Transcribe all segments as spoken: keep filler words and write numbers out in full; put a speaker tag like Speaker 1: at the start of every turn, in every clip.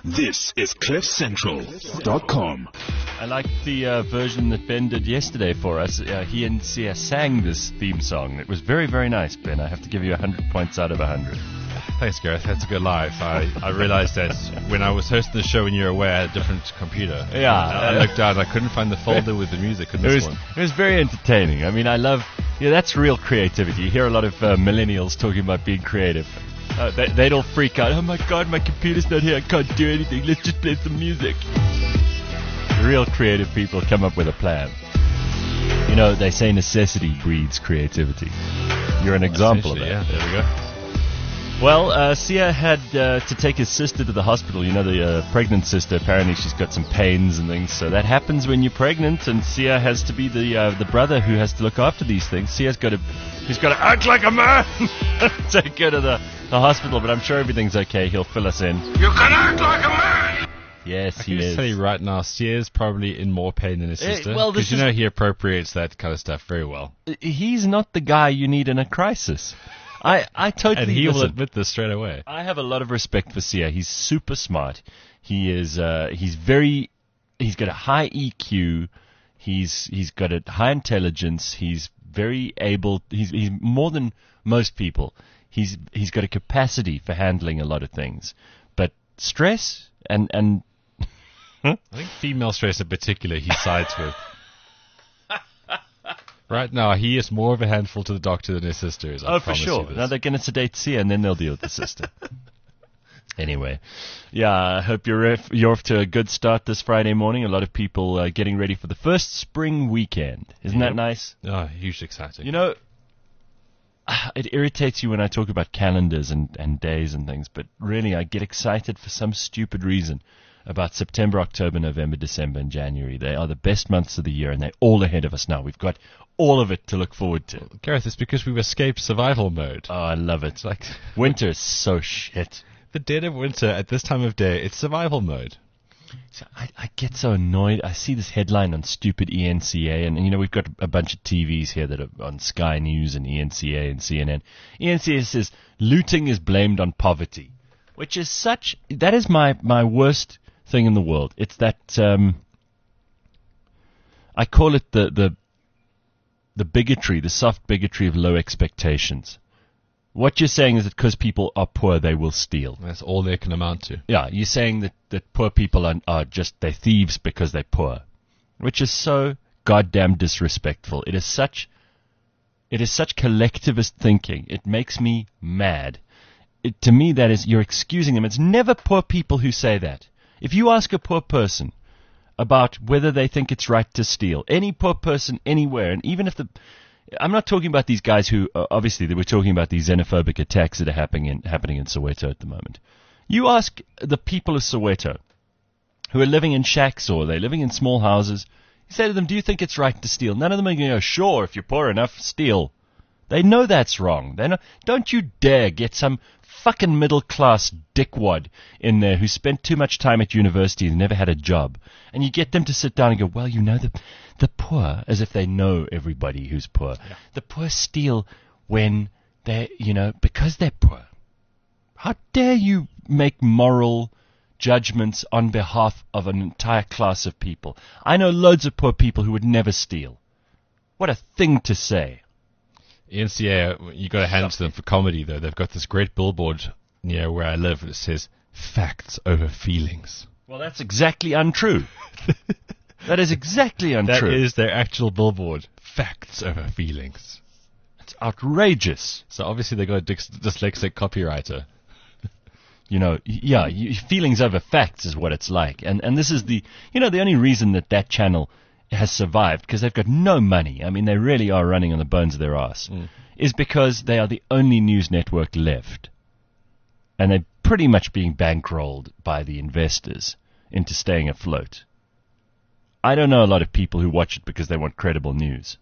Speaker 1: This is cliff central dot com.
Speaker 2: I like the uh, version that Ben did yesterday for us. Uh, he and Sia sang this theme song. It was very, very nice, Ben. I have to give you one hundred points out of one hundred.
Speaker 3: Thanks, Gareth. That's a good live. I, I realized that when I was hosting the show when you were away, I had a different computer.
Speaker 2: Yeah.
Speaker 3: I, I looked down, I couldn't find the folder with the music in this
Speaker 2: it was,
Speaker 3: one.
Speaker 2: It was very entertaining. I mean, I love... Yeah, that's real creativity. You hear a lot of uh, millennials talking about being creative. Uh, they, they'd all freak out. Oh, my God, my computer's not here. I can't do anything. Let's just play some music. Real creative people come up with a plan. You know, they say necessity breeds creativity. You're an example of that.
Speaker 3: Yeah, there we go.
Speaker 2: Well, uh, Sia had uh, to take his sister to the hospital. You know, the uh, pregnant sister, apparently she's got some pains and things. So that happens when you're pregnant, and Sia has to be the uh, the brother who has to look after these things. Sia's got to, he's got to act like a man. Take her to the, the hospital, but I'm sure everything's okay. He'll fill us in.
Speaker 1: You can act like a man!
Speaker 2: Yes,
Speaker 3: I
Speaker 2: he
Speaker 3: can
Speaker 2: is.
Speaker 3: just tell you right now, Sia's probably in more pain than his sister.
Speaker 2: Uh, well, this
Speaker 3: because you
Speaker 2: is-
Speaker 3: know he appropriates that kind of stuff very well.
Speaker 2: He's not the guy you need in a crisis. I, I totally...
Speaker 3: And he will
Speaker 2: listen,
Speaker 3: admit this straight away.
Speaker 2: I have a lot of respect for Sia. He's super smart. He is. Uh, he's very. He's got a high E Q. He's he's got a high intelligence. He's very able. He's he's more than most people. He's he's got a capacity for handling a lot of things. But stress and and
Speaker 3: I think female stress in particular he sides with. Right now, he is more of a handful to the doctor than his sister is. I
Speaker 2: oh, for
Speaker 3: promise
Speaker 2: sure.
Speaker 3: you this.
Speaker 2: Now they're going to sedate Sia, and then they'll deal with the sister. Anyway, yeah, I hope you're ref- you're off to a good start this Friday morning. A lot of people uh, getting ready for the first spring weekend. Isn't
Speaker 3: Yep.
Speaker 2: that nice?
Speaker 3: Oh, hugely exciting.
Speaker 2: You know, it irritates you when I talk about calendars and, and days and things, but really I get excited for some stupid reason about September, October, November, December, and January. They are the best months of the year, and they're all ahead of us now. We've got all of it to look forward to.
Speaker 3: Gareth, it's because we've escaped survival mode.
Speaker 2: Oh, I love it.
Speaker 3: It's like
Speaker 2: Winter is so shit.
Speaker 3: the dead of winter at this time of day. It's survival mode.
Speaker 2: So I, I get so annoyed. I see this headline on stupid E N C A, and, and you know, we've got a bunch of T Vs here that are on Sky News and E N C A and C N N. E N C A says looting is blamed on poverty, which is such, that is my, my worst thing in the world. It's that, um, I call it the, the, the bigotry, the soft bigotry of low expectations. What you're saying is that because people are poor, they will steal.
Speaker 3: That's all they can amount to.
Speaker 2: Yeah, you're saying that, that poor people are, are just, they're thieves because they're poor, which is so goddamn disrespectful. It is such, it is such collectivist thinking. It makes me mad. It, to me, that is, you're excusing them. It's never poor people who say that. If you ask a poor person about whether they think it's right to steal, any poor person anywhere, and even if the, I'm not talking about these guys who, uh, obviously, they were talking about these xenophobic attacks that are happening in, happening in Soweto at the moment. You ask the people of Soweto who are living in shacks or they're living in small houses, you say to them, do you think it's right to steal? None of them are going to go, sure, if you're poor enough, steal. They know that's wrong. They know, don't you dare get some fucking middle-class dickwad in there who spent too much time at university and never had a job. And you get them to sit down and go, well, you know, the, the poor, as if they know everybody who's poor. Yeah. The poor steal when they're, you know, because they're poor. How dare you make moral judgments on behalf of an entire class of people? I know loads of poor people who would never steal. What a thing to say.
Speaker 3: E N C A, you got to hand it to them for comedy, though. They've got this great billboard near where I live that says, facts over feelings.
Speaker 2: Well, that's exactly untrue. That is exactly untrue.
Speaker 3: That is their actual billboard. Facts over feelings.
Speaker 2: It's outrageous.
Speaker 3: So obviously they got a dys- dyslexic copywriter.
Speaker 2: You know, yeah, you, feelings over facts is what it's like. And and this is the, you know, the only reason that that channel has survived, because they've got no money, I mean, they really are running on the bones of their ass, mm. is because they are the only news network left. And they're pretty much being bankrolled by the investors into staying afloat. I don't know a lot of people who watch it because they want credible news.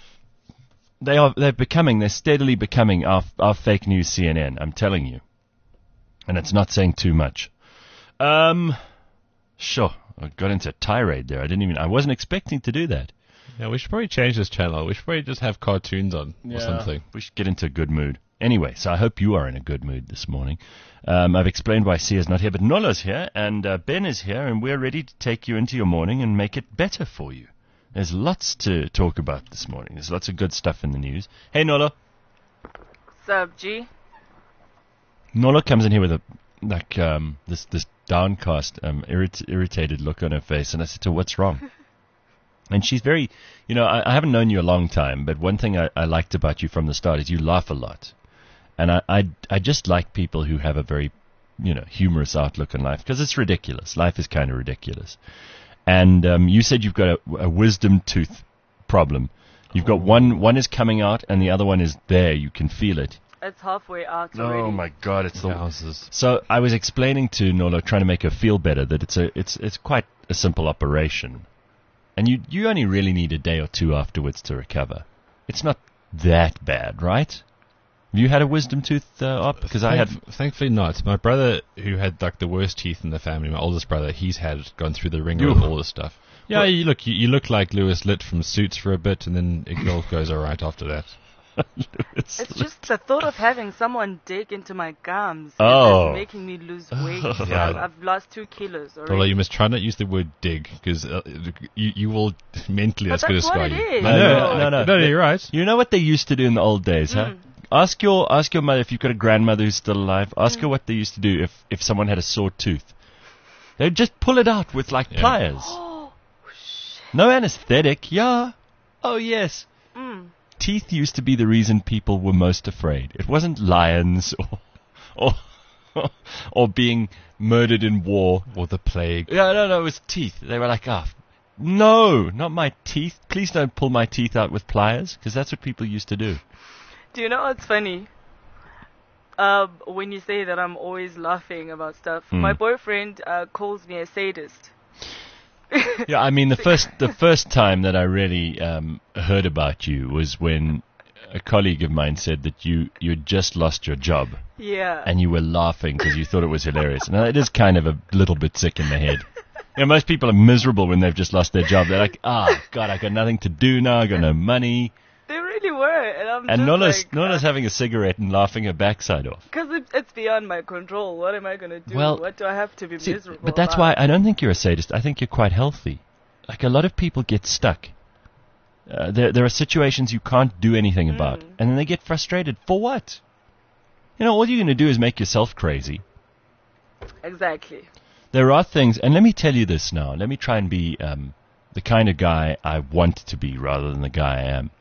Speaker 2: They are, they're becoming, they're steadily becoming our, our fake news C N N, I'm telling you. And it's not saying too much. Um, sure. I got into a tirade there. I didn't even, I wasn't expecting to do that.
Speaker 3: Yeah, we should probably change this channel. We should probably just have cartoons on
Speaker 2: yeah,
Speaker 3: or something.
Speaker 2: We should get into a good mood. Anyway, so I hope you are in a good mood this morning. Um, I've explained why Sia's not here, but Nolo's here, and uh, Ben is here, and we're ready to take you into your morning and make it better for you. There's lots to talk about this morning. There's lots of good stuff in the news. Hey, Nolo.
Speaker 4: What's up, G?
Speaker 2: Nolo comes in here with a like um, this this downcast, um, irrit- irritated look on her face, and I said to her, what's wrong? And she's very, you know, I, I haven't known you a long time, but one thing I, I liked about you from the start is you laugh a lot. And I, I, I just like people who have a very, you know, humorous outlook on life, because it's ridiculous. Life is kind of ridiculous. And um, you said you've got a, a wisdom tooth problem. You've got one, one is coming out, and the other one is there. You can feel it.
Speaker 4: It's halfway out already.
Speaker 2: Oh my God! It's the
Speaker 3: Houses.
Speaker 2: So I was explaining to Nolo, trying to make her feel better, that it's a, it's, it's quite a simple operation, and you, you only really need a day or two afterwards to recover. It's not that bad, right? Have you had a wisdom tooth uh, up? Because I had.
Speaker 3: Thankfully not. My brother, who had like the worst teeth in the family, my oldest brother, he's had gone through the ringer
Speaker 2: You-
Speaker 3: with all this stuff. Yeah,
Speaker 2: Well-
Speaker 3: you look you, you look like Lewis Litt from Suits for a bit, and then it all goes all right after that.
Speaker 4: It's just the thought of having someone dig into my gums
Speaker 2: Oh.
Speaker 4: is making me lose weight.
Speaker 3: Yeah.
Speaker 4: I've, I've lost two kilos already.
Speaker 3: Although you must try not use the word dig, because uh, you you will mentally
Speaker 4: But
Speaker 3: that's going to
Speaker 4: that's what
Speaker 3: scar
Speaker 4: it
Speaker 3: you.
Speaker 4: is.
Speaker 2: No, no, no, no.
Speaker 3: no, you're right.
Speaker 2: You know what they used to do in the old days, huh?
Speaker 4: Mm.
Speaker 2: Ask your ask your mother, if you've got a grandmother who's still alive, ask her what they used to do if, if someone had a sore tooth. They'd just pull it out with like
Speaker 3: Yeah.
Speaker 2: pliers.
Speaker 4: Oh, shit.
Speaker 2: No anesthetic, yeah. Oh yes.
Speaker 4: Mm.
Speaker 2: Teeth used to be the reason people were most afraid. It wasn't lions or or or being murdered in war.
Speaker 3: Or the plague.
Speaker 2: Yeah, no, no, it was teeth. They were like, ah, no, not my teeth. Please don't pull my teeth out with pliers, because that's what people used to do.
Speaker 4: Do you know what's funny? Um, when you say that I'm always laughing about stuff,
Speaker 2: Mm.
Speaker 4: my boyfriend uh, calls me a sadist.
Speaker 2: Yeah, I mean, the first the first time that I really um, heard about you was when a colleague of mine said that you you had just lost your job,
Speaker 4: Yeah.
Speaker 2: and you were laughing because you thought it was hilarious. And it is kind of a little bit sick in the head. You know, most people are miserable when they've just lost their job. They're like, ah, God, I got nothing to do now. I got no money.
Speaker 4: They really were, and I'm
Speaker 2: And
Speaker 4: just
Speaker 2: Nola's,
Speaker 4: like,
Speaker 2: Nola's having a cigarette and laughing her backside off.
Speaker 4: because it, it's beyond my control. What am I gonna do?
Speaker 2: Well,
Speaker 4: what do I have to be
Speaker 2: See,
Speaker 4: miserable
Speaker 2: but that's
Speaker 4: about?
Speaker 2: why I don't think you're a sadist. I think you're quite healthy. Like, a lot of people get stuck. Uh, there, there are situations you can't do anything about,
Speaker 4: Mm.
Speaker 2: and then they get frustrated. For what? You know, all you're going to do is make yourself crazy.
Speaker 4: Exactly.
Speaker 2: There are things, and let me tell you this now. Let me try and be um, the kind of guy I want to be rather than the guy I am.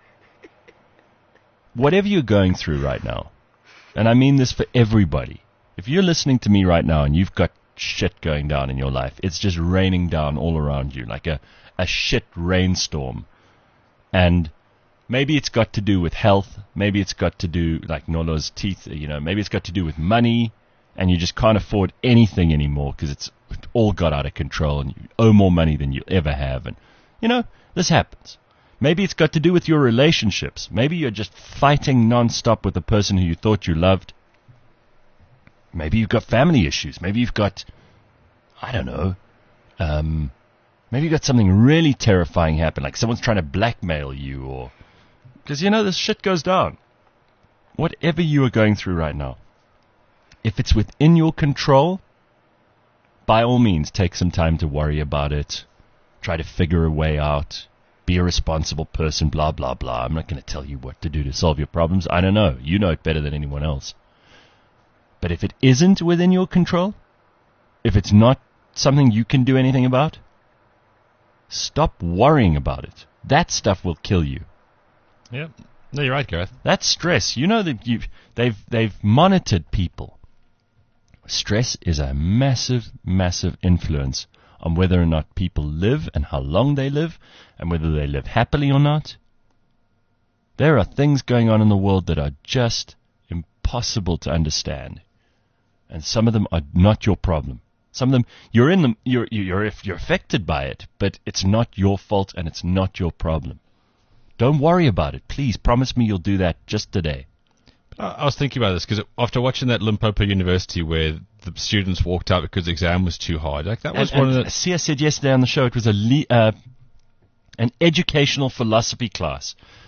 Speaker 2: Whatever you're going through right now, and I mean this for everybody, if you're listening to me right now and you've got shit going down in your life, it's just raining down all around you like a, a shit rainstorm, and maybe it's got to do with health, maybe it's got to do, like Nolo's teeth, you know, maybe it's got to do with money, and you just can't afford anything anymore because it's all got out of control, and you owe more money than you'll ever have, and, you know, this happens. Maybe it's got to do with your relationships. Maybe you're just fighting non-stop with the person who you thought you loved. Maybe you've got family issues. Maybe you've got, I don't know, um, maybe you've got something really terrifying happen, like someone's trying to blackmail you, or, because, you know, this shit goes down. Whatever you are going through right now, if it's within your control, by all means, take some time to worry about it. Try to figure a way out. Be a responsible person, blah, blah, blah. I'm not going to tell you what to do to solve your problems. I don't know. You know it better than anyone else. But if it isn't within your control, if it's not something you can do anything about, stop worrying about it. That stuff will kill you.
Speaker 3: Yeah. No, you're right, Gareth.
Speaker 2: That's stress. You know that you've, they've, they've monitored people. Stress is a massive, massive influence on whether or not people live and how long they live and whether they live happily or not. There are things going on in the world that are just impossible to understand. And some of them are not your problem. Some of them, you're in them, you're, you're, you're affected by it, but it's not your fault and it's not your problem. Don't worry about it. Please promise me you'll do that just today.
Speaker 3: I I was thinking about this because after watching that Limpopo University where the students walked out because the exam was too hard, like that was
Speaker 2: and,
Speaker 3: one
Speaker 2: and
Speaker 3: of the.
Speaker 2: Sia said yesterday on the show it was a le- uh, an educational philosophy class.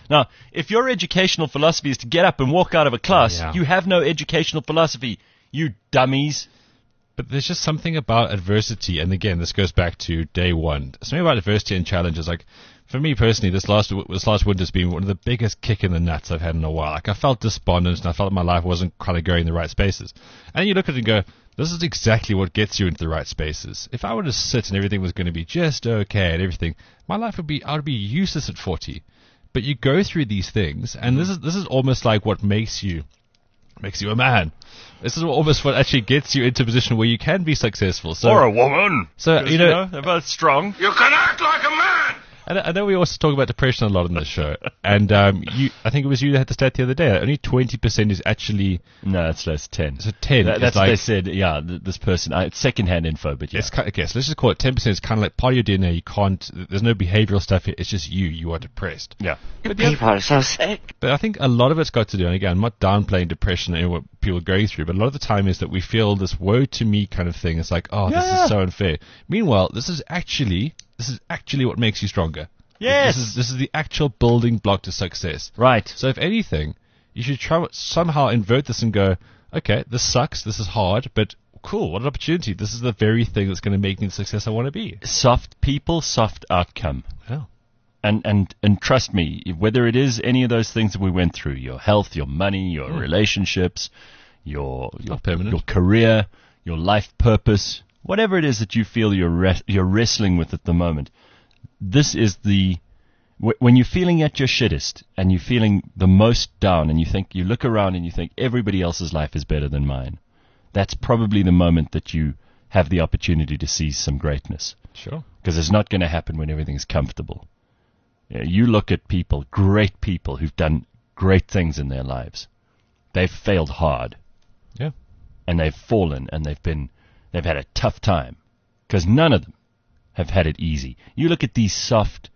Speaker 2: Now, if your educational philosophy is to get up and walk out of a class,
Speaker 3: Yeah.
Speaker 2: you have no educational philosophy, you dummies.
Speaker 3: But there's just something about adversity, and again, this goes back to day one. Something about adversity and challenges. Like, for me personally, this last this last winter's been one of the biggest kick in the nuts I've had in a while. Like, I felt despondent, and I felt my life wasn't kind of going in the right spaces. And then you look at it and go, this is exactly what gets you into the right spaces. If I were to sit and everything was going to be just okay and everything, my life would be, I would be useless at forty. But you go through these things, and this is this is almost like what makes you makes you a man. This is almost what actually gets you into a position where you can be successful. So,
Speaker 2: Or a woman.
Speaker 3: so
Speaker 2: 'Cause,
Speaker 3: you know,
Speaker 2: they're both strong.
Speaker 1: You can act like a man.
Speaker 3: and I know we also talk about depression a lot on this show, and um, you, I think it was you that had the stat the other day. That only twenty percent is actually
Speaker 2: No, it's less ten.
Speaker 3: so ten.
Speaker 2: That,
Speaker 3: is
Speaker 2: that's
Speaker 3: like,
Speaker 2: what they said. Yeah, th- this person. Uh, it's second-hand info, but yeah.
Speaker 3: It's kind okay, so let's just call it ten percent. It's kind of like part of your D N A. You can't. There's no behavioral stuff here. It's just you. You are depressed.
Speaker 2: yeah.
Speaker 5: People are so sick.
Speaker 3: But I think a lot of it's got to do, and again, I'm not downplaying depression and what people are going through, but a lot of the time is that we feel this woe to me kind of thing. It's like, oh, this
Speaker 2: Yeah.
Speaker 3: is so unfair. Meanwhile, this is actually this is actually what makes you stronger.
Speaker 2: Yes.
Speaker 3: This is this is the actual building block to success.
Speaker 2: Right.
Speaker 3: So if anything, you should try to somehow invert this and go, okay, this sucks, this is hard, but cool, what an opportunity. This is the very thing that's going to make me the success I want to be.
Speaker 2: Soft people, soft outcome.
Speaker 3: Yeah.
Speaker 2: And, and, and trust me, whether it is any of those things that we went through, your health, your money, your relationships, your, your,
Speaker 3: Not permanent.
Speaker 2: your career, your life purpose, whatever it is that you feel you're, re- you're wrestling with at the moment, this is the, wh- when you're feeling at your shittest and you're feeling the most down and you think, you look around and you think everybody else's life is better than mine, that's probably the moment that you have the opportunity to see some greatness.
Speaker 3: Sure.
Speaker 2: Because it's not going to happen when everything's comfortable. You know, you look at people, great people who've done great things in their lives. They've failed hard.
Speaker 3: Yeah.
Speaker 2: And they've fallen and they've been, they've had a tough time. Because none of them have had it easy. You look at these soft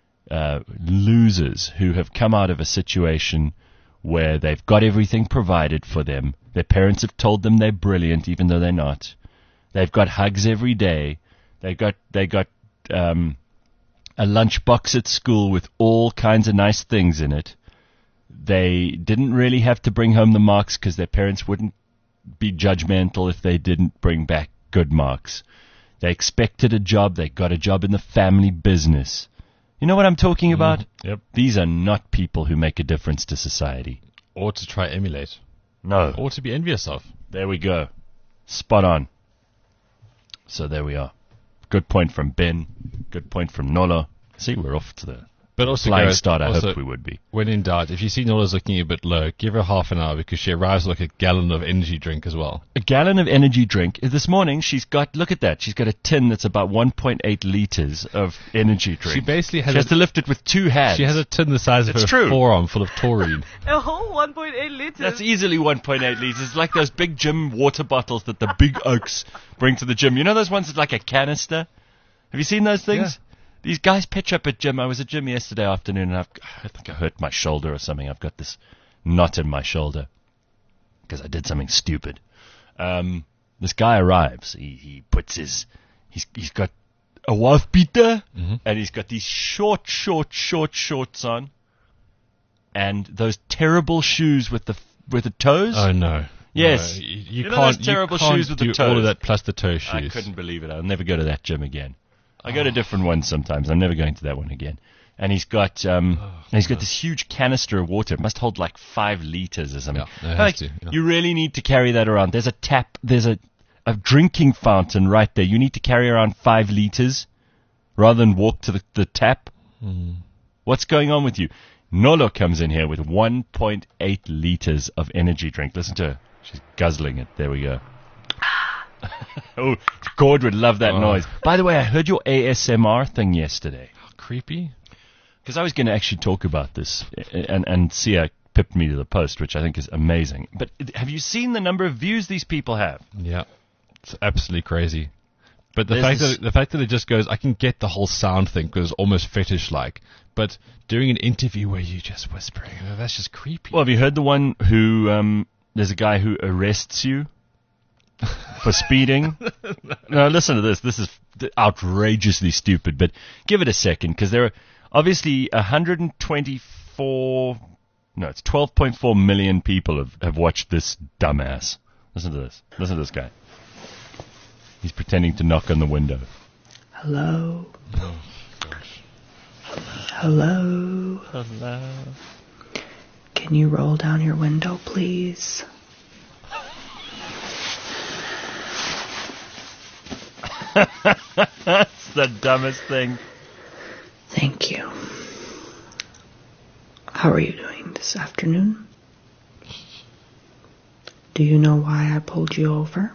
Speaker 2: uh, losers who have come out of a situation where they've got everything provided for them. Their parents have told them they're brilliant, even though they're not. They've got hugs every day. They got they got um, a lunchbox at school with all kinds of nice things in it. They didn't really have to bring home the marks because their parents wouldn't be judgmental if they didn't bring back good marks. They expected a job. They got a job in the family business. You know what I'm talking about?
Speaker 3: Yep.
Speaker 2: These are not people who make a difference to society.
Speaker 3: Or to try emulate.
Speaker 2: No.
Speaker 3: Or to be envious of.
Speaker 2: There we go. Spot on. So there we are. Good point from Ben. Good point from Nolo. See, we're off to the
Speaker 3: But also,
Speaker 2: flying
Speaker 3: Gareth,
Speaker 2: start. I
Speaker 3: also,
Speaker 2: hope we would be.
Speaker 3: when in doubt, if you see Nola's looking a bit low, give her half an hour because she arrives with like a gallon of energy drink as well.
Speaker 2: A gallon of energy drink. This morning, she's got, look at that. She's got a tin that's about one point eight liters of energy drink.
Speaker 3: She basically has
Speaker 2: She has
Speaker 3: a,
Speaker 2: to lift it with two hands.
Speaker 3: she has a tin the size of
Speaker 2: It's
Speaker 3: her
Speaker 2: true.
Speaker 3: forearm full of taurine.
Speaker 4: A whole one point eight liters.
Speaker 2: That's easily one point eight liters. It's like those big gym water bottles that the big oaks bring to the gym. You know those ones that's like a canister? Have you seen those things? These guys pitch up at gym. I was at gym yesterday afternoon, and I've, I think I hurt my shoulder or something. I've got this knot in my shoulder because I did something stupid. Um, this guy arrives. He, he puts his, he's, he's got a wife beater,
Speaker 3: Mm-hmm.
Speaker 2: and he's got these short, short, short shorts on, and those terrible shoes with the with the toes.
Speaker 3: Oh no.
Speaker 2: Yes.
Speaker 3: No, you, you,
Speaker 2: You know
Speaker 3: can't.
Speaker 2: those terrible
Speaker 3: you can't
Speaker 2: shoes with the
Speaker 3: do all of
Speaker 2: toes?
Speaker 3: that plus the toe shoes.
Speaker 2: I couldn't believe it. I'll never go to that gym again. I go to different ones sometimes. I'm never going to that one again. And he's got um, and he's got this huge canister of water. It must hold like five liters or something.
Speaker 3: Yeah, it has
Speaker 2: Like,
Speaker 3: to, yeah.
Speaker 2: You really need to carry that around. There's a tap. There's a a drinking fountain right there. You need to carry around five liters rather than walk to the, the tap.
Speaker 3: Hmm.
Speaker 2: What's going on with you? Nolo comes in here with one point eight liters of energy drink. Listen to her. She's guzzling it. There we go. Oh, Gord would love that
Speaker 3: Oh.
Speaker 2: noise. By the way, I heard your A S M R thing yesterday.
Speaker 3: Creepy.
Speaker 2: Because I was going to actually talk about this, and, and Sia pipped me to the post, which I think is amazing. But have you seen the number of views these people have?
Speaker 3: Yeah. It's absolutely crazy. But the
Speaker 2: There's
Speaker 3: fact
Speaker 2: this-
Speaker 3: that the fact that it just goes, I can get the whole sound thing because it's almost fetish-like. But doing an interview where you're just whispering, oh, that's just creepy.
Speaker 2: Well, have you heard the one who, um, there's a guy who arrests you for speeding? No, listen to this. This is outrageously stupid, but give it a second, because there are, Obviously, one hundred twenty-four, no, it's twelve point four million people have, have watched this dumbass. Listen to this. Listen to this guy. He's pretending to knock on the window.
Speaker 6: Hello. Oh, gosh. Hello.
Speaker 2: Hello.
Speaker 6: Can you roll down your window, please?
Speaker 2: That's the dumbest thing.
Speaker 6: Thank you. How are you doing this afternoon? Do you know why I pulled you over?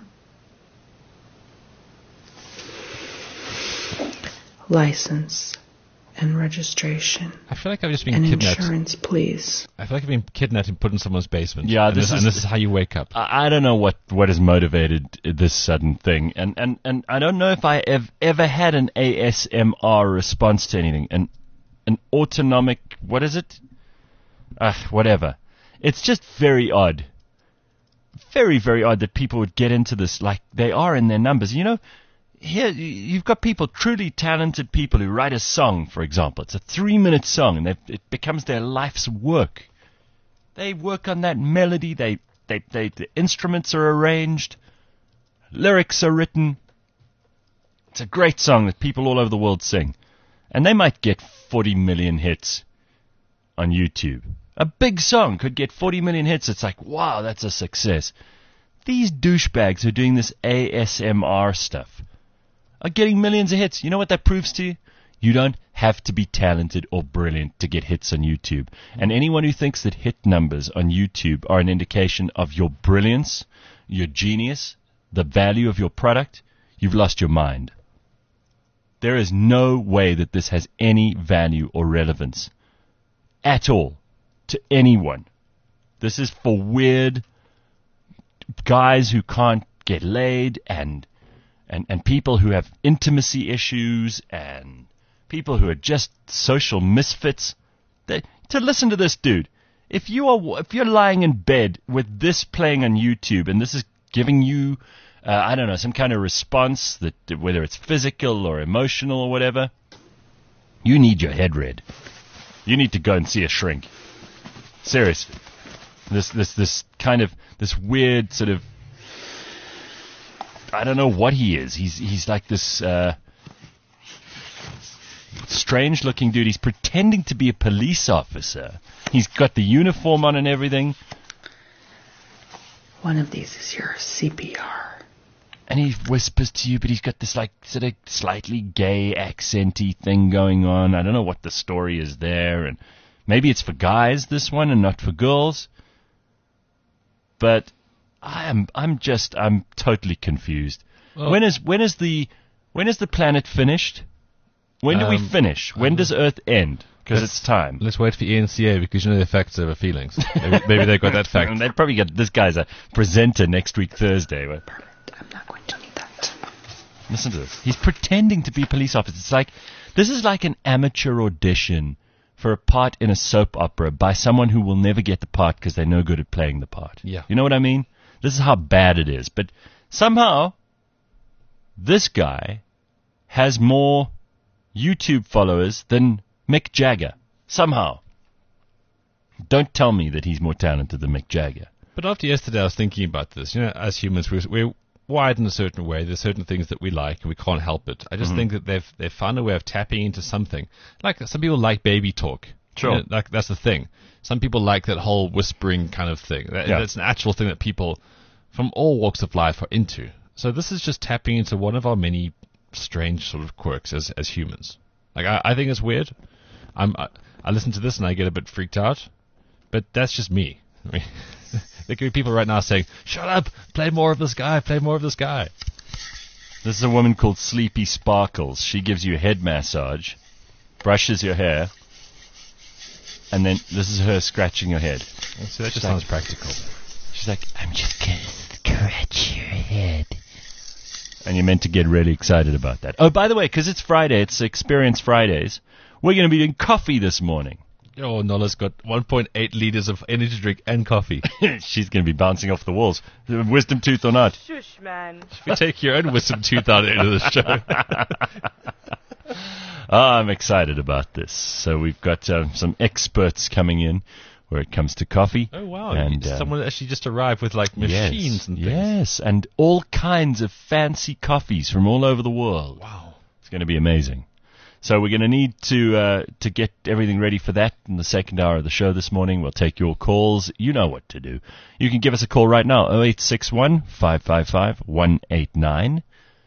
Speaker 6: License and registration
Speaker 3: I feel like I've just been
Speaker 6: and
Speaker 3: kidnapped.
Speaker 6: insurance, please.
Speaker 3: I feel like I've been kidnapped and put in someone's basement.
Speaker 2: Yeah,
Speaker 3: and
Speaker 2: this
Speaker 3: this,
Speaker 2: is-
Speaker 3: and this is how you wake up.
Speaker 2: I, I don't know what, what has motivated this sudden thing. And, and, and I don't know if I have ever had an A S M R response to anything. An, an autonomic, what is it? Uh, whatever. It's just very odd. Very, very odd that people would get into this like they are in their numbers. You know, here you've got people, truly talented people who write a song, for example. It's a three-minute song, and it becomes their life's work. They work on that melody. They, they, they, the instruments are arranged. Lyrics are written. It's a great song that people all over the world sing. And they might get forty million hits on YouTube. A big song could get forty million hits. It's like, wow, that's a success. These douchebags who are doing this A S M R stuff are getting millions of hits. You know what that proves to you? You don't have to be talented or brilliant to get hits on YouTube. And anyone who thinks that hit numbers on YouTube are an indication of your brilliance, your genius, the value of your product, you've lost your mind. There is no way that this has any value or relevance at all to anyone. This is for weird guys who can't get laid and and, and people who have intimacy issues and people who are just social misfits. They, to listen to this dude, if you are if you're lying in bed with this playing on YouTube and this is giving you uh, I don't know, some kind of response, that whether it's physical or emotional or whatever, you need your head read. You need to go and see a shrink. Seriously. This this this kind of this weird sort of, I don't know what he is. He's he's like this uh, strange looking dude. He's pretending to be a police officer. He's got the uniform on and everything.
Speaker 6: One of these is your C P R.
Speaker 2: And he whispers to you, but he's got this like sort of slightly gay accenty thing going on. I don't know what the story is there, and maybe it's for guys, this one, and not for girls. But I am I'm just I'm totally confused.
Speaker 3: Well,
Speaker 2: when is when is the when is the planet finished? When do we
Speaker 3: Um,
Speaker 2: finish? When
Speaker 3: um,
Speaker 2: does Earth end? Because
Speaker 3: let's-
Speaker 2: it's time.
Speaker 3: Let's wait for E N C A because you know the facts over feelings. Maybe, maybe they got that fact.
Speaker 2: And they've probably got this guy's a presenter next week Thursday. But
Speaker 6: Permit. I'm not going to need that.
Speaker 2: listen to this. He's pretending to be a police officer. It's like this is like an amateur audition for a part in a soap opera by someone who will never get the part because they're no good at playing the part.
Speaker 3: Yeah.
Speaker 2: You know what I mean? This is how bad it is. But somehow, this guy has more YouTube followers than Mick Jagger. Somehow. Don't tell me that he's more talented than Mick Jagger.
Speaker 3: But after yesterday, I was thinking about this. You know, as humans, we're, we're wired in a certain way. There's certain things that we like, and we can't help it. I just
Speaker 2: Mhm.
Speaker 3: think that they've they've found a way of tapping into something. Like some people like baby talk.
Speaker 2: Sure.
Speaker 3: You know, like that's the thing. Some people like that whole whispering kind of thing. That,
Speaker 2: Yeah.
Speaker 3: That's an actual thing that people from all walks of life are into. So this is just tapping into one of our many strange sort of quirks as as humans. Like I, I think it's weird. I'm I, I listen to this and I get a bit freaked out, but that's just me. I mean, there could be people right now saying, "Shut up! Play more of this guy! Play more of this guy!"
Speaker 2: This is a woman called Sleepy Sparkles. She gives you a head massage, brushes your hair, and then this is her scratching your head.
Speaker 3: So that just
Speaker 2: She's
Speaker 3: sounds
Speaker 2: like-
Speaker 3: practical.
Speaker 2: She's like, I'm just going to scratch your head. And you're meant to get really excited about that. Oh, by the way, because it's Friday, it's Experience Fridays, we're going to be doing coffee this morning.
Speaker 3: Oh, Nola's got one point eight liters of energy drink and coffee.
Speaker 2: She's going to be bouncing off the walls. Wisdom tooth or not.
Speaker 4: Shush, man.
Speaker 3: We take your own wisdom tooth out into the show.
Speaker 2: I'm excited about this. So we've got uh, some experts coming in where it comes to coffee.
Speaker 3: Oh, wow.
Speaker 2: And, um,
Speaker 3: Someone actually just arrived with, like, machines
Speaker 2: yes,
Speaker 3: and things.
Speaker 2: Yes, and all kinds of fancy coffees from all over the world.
Speaker 3: Wow.
Speaker 2: It's going to be amazing. So we're going to need to uh, to get everything ready for that in the second hour of the show this morning. We'll take your calls. You know what to do. You can give us a call right now, oh eight six one, five five five, one eight nine.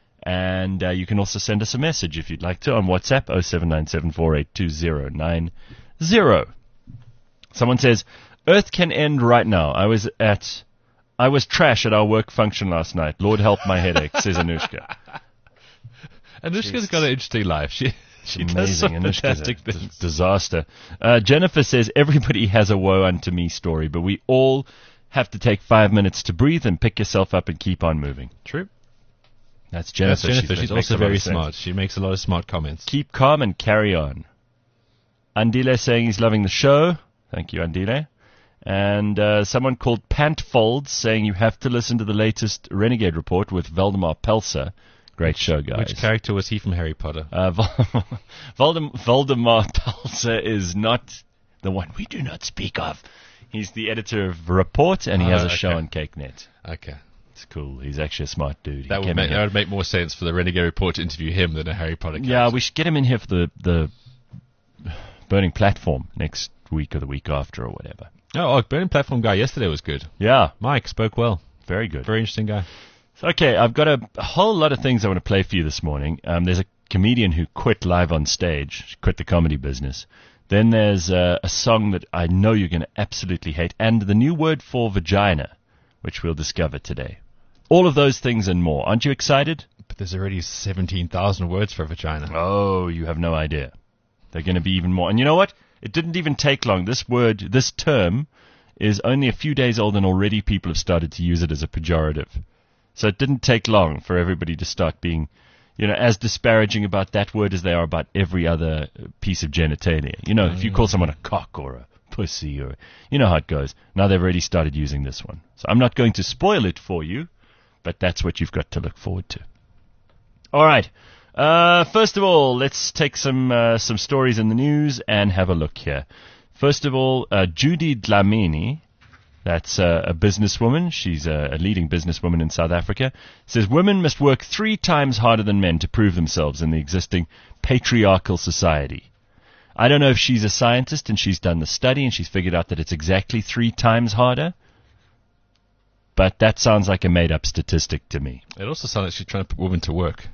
Speaker 2: And uh, you can also send us a message if you'd like to on WhatsApp, oh seven nine seven four eight two oh nine oh. Someone says, Earth can end right now. I was at, I was trash at our work function last night. Lord help my headache, says Anushka.
Speaker 3: Anushka's got an interesting life. She she does some
Speaker 2: Anushka's
Speaker 3: fantastic
Speaker 2: a
Speaker 3: things.
Speaker 2: d- disaster. Uh, Jennifer says, everybody has a woe unto me story, but we all have to take five minutes to breathe and pick yourself up and keep on moving.
Speaker 3: True.
Speaker 2: That's Jennifer.
Speaker 3: That's Jennifer.
Speaker 2: She
Speaker 3: She's
Speaker 2: makes
Speaker 3: also
Speaker 2: a lot of
Speaker 3: very
Speaker 2: sense.
Speaker 3: smart. She makes a lot of smart comments.
Speaker 2: Keep calm and carry on. Andile saying he's loving the show. Thank you, Andile. And uh, someone called Pantfolds saying you have to listen to the latest Renegade Report with Valdemar Pelser. Great show, guys.
Speaker 3: Which character was he from Harry Potter?
Speaker 2: Uh, Voldem- Voldemar Pelser is not the one we do not speak of. He's the editor of Report, and he
Speaker 3: Oh,
Speaker 2: has a
Speaker 3: okay.
Speaker 2: show on CakeNet.
Speaker 3: Okay.
Speaker 2: It's cool. He's actually a smart dude. He
Speaker 3: That would,
Speaker 2: came
Speaker 3: make,
Speaker 2: in
Speaker 3: that
Speaker 2: here-
Speaker 3: would make more sense for the Renegade Report to interview him than a Harry Potter character.
Speaker 2: Yeah, we should get him in here for the, the Burning Platform next week or the week after or whatever.
Speaker 3: Oh, oh, Burning Platform guy yesterday was good.
Speaker 2: Yeah,
Speaker 3: Mike spoke well.
Speaker 2: very good.
Speaker 3: Very interesting guy.
Speaker 2: Okay, I've got a, a whole lot of things I want to play for you this morning. Um, there's a comedian who quit live on stage, quit the comedy business. Then there's uh, a song that I know you're going to absolutely hate, and the new word for vagina, which we'll discover today. All of those things and more. Aren't you excited?
Speaker 3: But there's already seventeen thousand words for vagina.
Speaker 2: Oh, you have no idea. They're going to be even more. And you know what? It didn't even take long. This word, this term, is only a few days old, and already people have started to use it as a pejorative. So it didn't take long for everybody to start being, you know, as disparaging about that word as they are about every other piece of genitalia. You know, if you call someone a cock or a pussy, or you know how it goes. Now they've already started using this one. So I'm not going to spoil it for you, but that's what you've got to look forward to. All right. Uh, first of all, let's take some uh, some stories in the news and have a look here. First of all, uh, Judy Dlamini, that's uh, a businesswoman. She's a, a leading businesswoman in South Africa. Says women must work three times harder than men to prove themselves in the existing patriarchal society. I don't know if she's a scientist and she's done the study and she's figured out that it's exactly three times harder, but that sounds like a made-up statistic to me.
Speaker 3: It also sounds like she's trying to put women to work.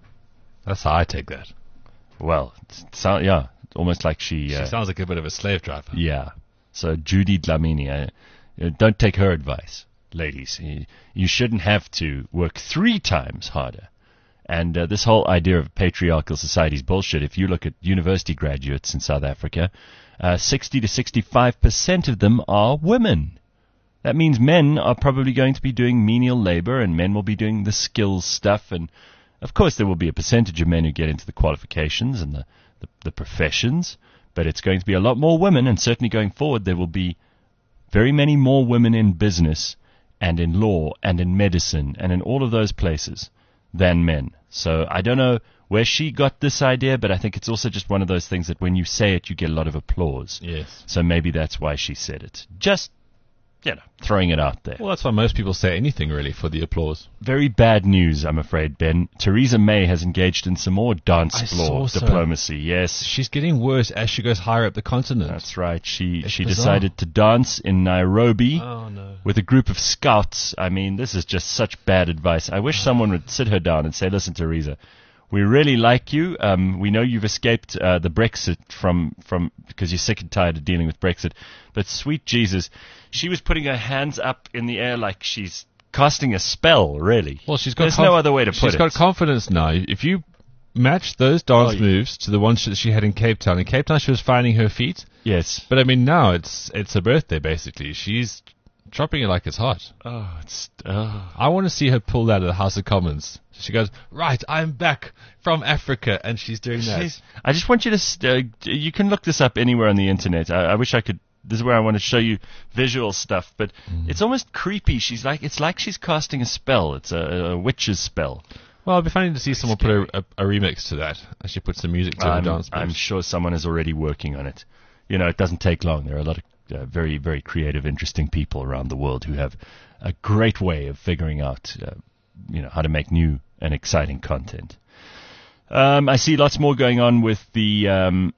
Speaker 3: That's how I take that.
Speaker 2: Well, it's, so, yeah, almost like she...
Speaker 3: She
Speaker 2: Uh,
Speaker 3: sounds like a bit of a slave driver.
Speaker 2: Yeah. So Judy Dlamini, uh, uh, don't take her advice, ladies. You, you shouldn't have to work three times harder. And uh, this whole idea of patriarchal society is bullshit. If you look at university graduates in South Africa, uh, sixty to sixty-five percent of them are women. That means men are probably going to be doing menial labor, and men will be doing the skills stuff. And, of course, there will be a percentage of men who get into the qualifications and the, the, the professions, but it's going to be a lot more women, and certainly going forward there will be very many more women in business and in law and in medicine and in all of those places than men. So I don't know where she got this idea, but I think it's also just one of those things that when you say it, you get a lot of applause.
Speaker 3: Yes.
Speaker 2: So maybe that's why she said it. Just, you know, throwing it out there.
Speaker 3: Well, that's why most people say anything, really, for the applause.
Speaker 2: Very bad news, I'm afraid, Ben. Theresa May has engaged in some more dance
Speaker 3: I
Speaker 2: floor
Speaker 3: saw so.
Speaker 2: diplomacy. Yes.
Speaker 3: She's getting worse as she goes higher up the continent.
Speaker 2: That's right. She
Speaker 3: It's
Speaker 2: she
Speaker 3: bizarre.
Speaker 2: decided to dance in Nairobi
Speaker 3: Oh, no.
Speaker 2: with a group of scouts. I mean, this is just such bad advice. I wish someone would sit her down and say, listen, Theresa, we really like you. Um, we know you've escaped uh, the Brexit from, from because you're sick and tired of dealing with Brexit. But sweet Jesus, she was putting her hands up in the air like she's casting a spell, really.
Speaker 3: Well, she's got
Speaker 2: There's
Speaker 3: conf-
Speaker 2: no other way to put
Speaker 3: she's
Speaker 2: it.
Speaker 3: got confidence now. If you match those dance
Speaker 2: Oh, yeah.
Speaker 3: moves to the ones that she had in Cape Town, in Cape Town she was finding her feet.
Speaker 2: Yes.
Speaker 3: But I mean, now it's it's her birthday basically. She's dropping it like it's hot.
Speaker 2: Oh, it's... Oh.
Speaker 3: I want to see her pull that at the House of Commons. She goes, right, I'm back from Africa, and she's doing that.
Speaker 2: She's- I just want you to... St- uh, you can look this up anywhere on the internet. I, I wish I could... This is where I want to show you visual stuff, but it's almost creepy. She's like... It's like she's casting a spell. It's a, a witch's spell.
Speaker 3: Well, it'd be funny to see someone put a, a, a remix to that. Actually put some music to
Speaker 2: I'm,
Speaker 3: the dance
Speaker 2: I'm
Speaker 3: moves.
Speaker 2: sure someone is already working on it. You know, it doesn't take long. There are a lot of uh, very, very creative, interesting people around the world who have a great way of figuring out, uh, you know, how to make new and exciting content. Um, I see lots more going on with the um,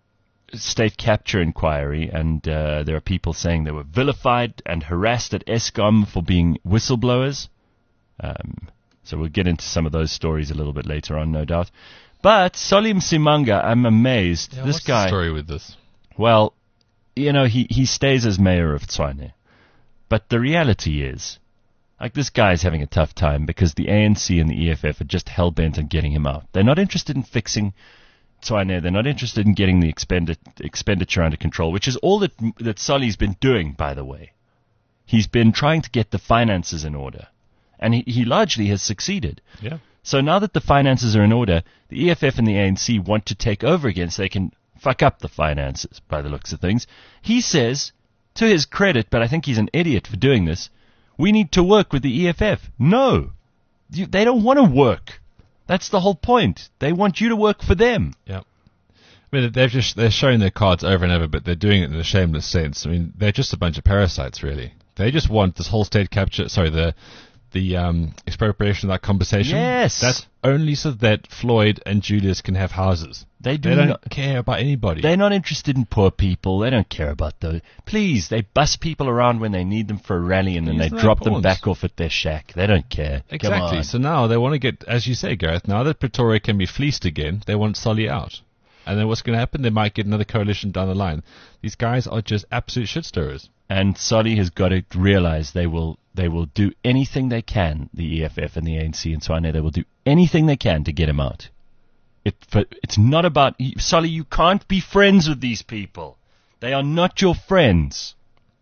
Speaker 2: state capture inquiry, and uh, there are people saying they were vilified and harassed at Eskom for being whistleblowers. Um, so we'll get into some of those stories a little bit later on, no doubt. But Solly Msimanga, I'm amazed.
Speaker 3: Yeah,
Speaker 2: this
Speaker 3: what's
Speaker 2: guy.
Speaker 3: the story with this?
Speaker 2: Well, you know, he, he stays as mayor of Tshwane. But the reality is, like, this guy's having a tough time because the A N C and the E F F are just hell-bent on getting him out. They're not interested in fixing Tshwane. They're not interested in getting the expendi- expenditure under control, which is all that that Solly's been doing, by the way. He's been trying to get the finances in order. And he, he largely has succeeded.
Speaker 3: Yeah.
Speaker 2: So now that the finances are in order, the E F F and the A N C want to take over again so they can fuck up the finances, by the looks of things. He says, to his credit, but I think he's an idiot for doing this, we need to work with the E F F. No. You, they don't want to work. That's the whole point. They want you to work for them.
Speaker 3: Yeah. I mean, they've just, they're showing their cards over and over, but they're doing it in a shameless sense. I mean, they're just a bunch of parasites, really. They just want this whole state capture, sorry, the the um, expropriation of that compensation.
Speaker 2: Yes.
Speaker 3: That's only so that Floyd and Julius can have houses.
Speaker 2: They do
Speaker 3: They don't
Speaker 2: not
Speaker 3: care about anybody.
Speaker 2: They're not interested in poor people. They don't care about those. Please, they bus people around when they need them for a rally and then
Speaker 3: Use
Speaker 2: they
Speaker 3: their
Speaker 2: drop them
Speaker 3: pawns.
Speaker 2: back off at their shack. They don't care. Come
Speaker 3: Exactly.
Speaker 2: on.
Speaker 3: So now they want to get, as you say, Gareth, now that Pretoria can be fleeced again, they want Solly out. And then what's going to happen? They might get another coalition down the line. These guys are just absolute shit stirrers.
Speaker 2: And Solly has got to realize they will they will do anything they can, the E F F and the A N C and Tshwane, they will do anything they can to get him out. It, for, it's not about, Solly, you can't be friends with these people. They are not your friends.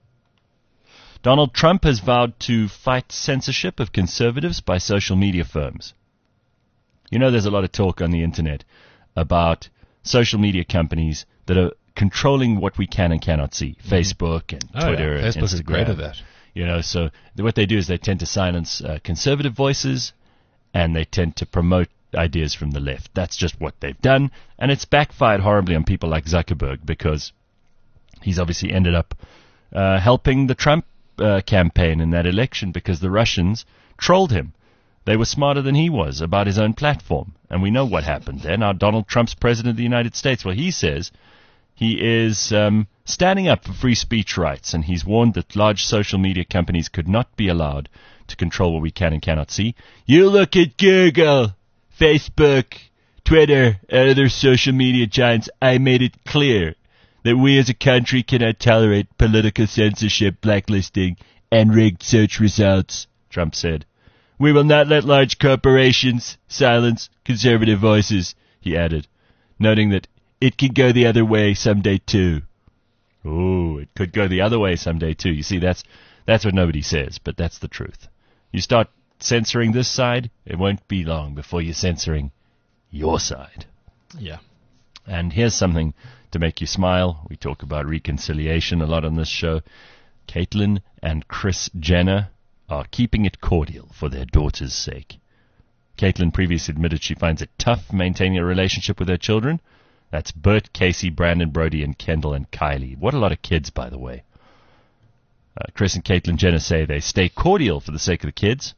Speaker 2: Donald Trump has vowed to fight censorship of conservatives by social media firms. You know, there's a lot of talk on the internet about social media companies that are controlling what we can and cannot see. Mm-hmm. Facebook and
Speaker 3: Oh,
Speaker 2: Twitter
Speaker 3: yeah.
Speaker 2: and
Speaker 3: Facebook
Speaker 2: Instagram.
Speaker 3: is great at that.
Speaker 2: You know, so th- what they do is they tend to silence uh, conservative voices, and they tend to promote ideas from the left. That's just what they've done, and it's backfired horribly on people like Zuckerberg because he's obviously ended up uh, helping the Trump uh, campaign in that election because the Russians trolled him. They were smarter than he was about his own platform, and we know what happened there. Now Donald Trump's president of the United States. Well, he says he is um, standing up for free speech rights, and he's warned that large social media companies could not be allowed to control what we can and cannot see. You look at Google, Facebook, Twitter, and other social media giants. I made it clear that we as a country cannot tolerate political censorship, blacklisting, and rigged search results, Trump said. We will not let large corporations silence conservative voices, he added, noting that it could go the other way someday too. Oh, it could go the other way someday too. You see, that's that's what nobody says, but that's the truth. You start censoring this side, it won't be long before you're censoring your side.
Speaker 3: Yeah.
Speaker 2: And here's something to make you smile. We talk about reconciliation a lot on this show. Caitlyn and Kris Jenner are keeping it cordial for their daughter's sake. Caitlyn previously admitted she finds it tough maintaining a relationship with her children. That's Bert, Casey, Brandon, Brody, and Kendall and Kylie. What a lot of kids, by the way. Uh, Kris and Caitlyn Jenner say they stay cordial for the sake of the kids.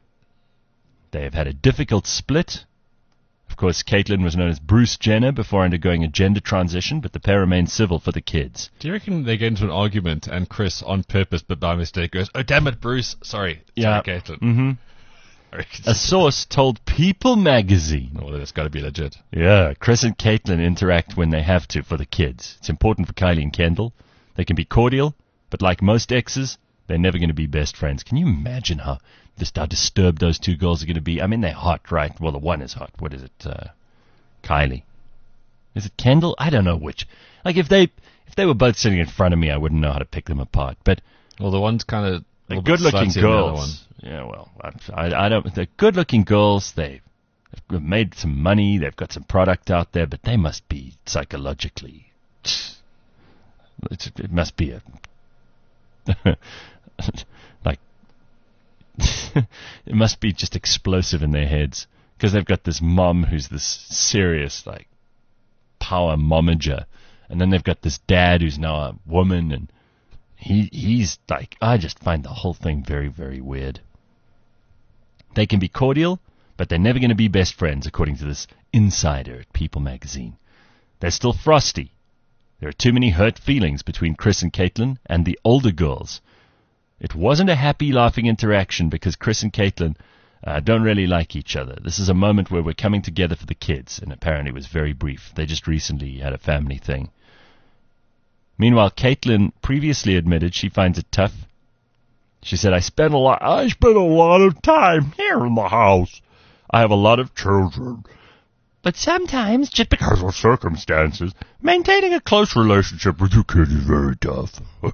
Speaker 2: They have had a difficult split. Of course, Caitlyn was known as Bruce Jenner before undergoing a gender transition, but the pair remain civil for the kids.
Speaker 3: Do you reckon they get into an argument and Chris, on purpose but by mistake, goes, "Oh, damn it, Bruce. Sorry.
Speaker 2: Yeah.
Speaker 3: Sorry, Caitlyn."
Speaker 2: Mm-hmm. A source told People magazine.
Speaker 3: Well, that's got to be legit.
Speaker 2: Yeah, Kris and Caitlyn interact when they have to for the kids. It's important for Kylie and Kendall. They can be cordial, but like most exes, they're never going to be best friends. Can you imagine how just how disturbed those two girls are going to be? I mean, they're hot, right? Well, the one is hot. What is it? Uh, Kylie. Is it Kendall? I don't know which. Like, if they if they were both sitting in front of me, I wouldn't know how to pick them apart. But
Speaker 3: Well, the one's kind of
Speaker 2: they're good-looking girls. Yeah, well, I, I don't. They're good-looking girls. They've, they've made some money. They've got some product out there, but they must be psychologically. It's, it must be a like. It must be just explosive in their heads. because they've got this mom who's this serious, like, power momager. And then they've got this dad who's now a woman, and he he's like, I just find the whole thing very, very weird. They can be cordial, but they're never going to be best friends, according to this insider at People magazine. They're still frosty. There are too many hurt feelings between Chris and Caitlin and the older girls. It wasn't a happy, laughing interaction because Chris and Caitlin uh, don't really like each other. This is a moment where we're coming together for the kids, and apparently it was very brief. They just recently had a family thing. Meanwhile, Caitlin previously admitted she finds it tough. She said, I spend a lot, I spend a lot of time here in the house. I have a lot of children. But sometimes, just because of circumstances, maintaining a close relationship with your kid is very tough.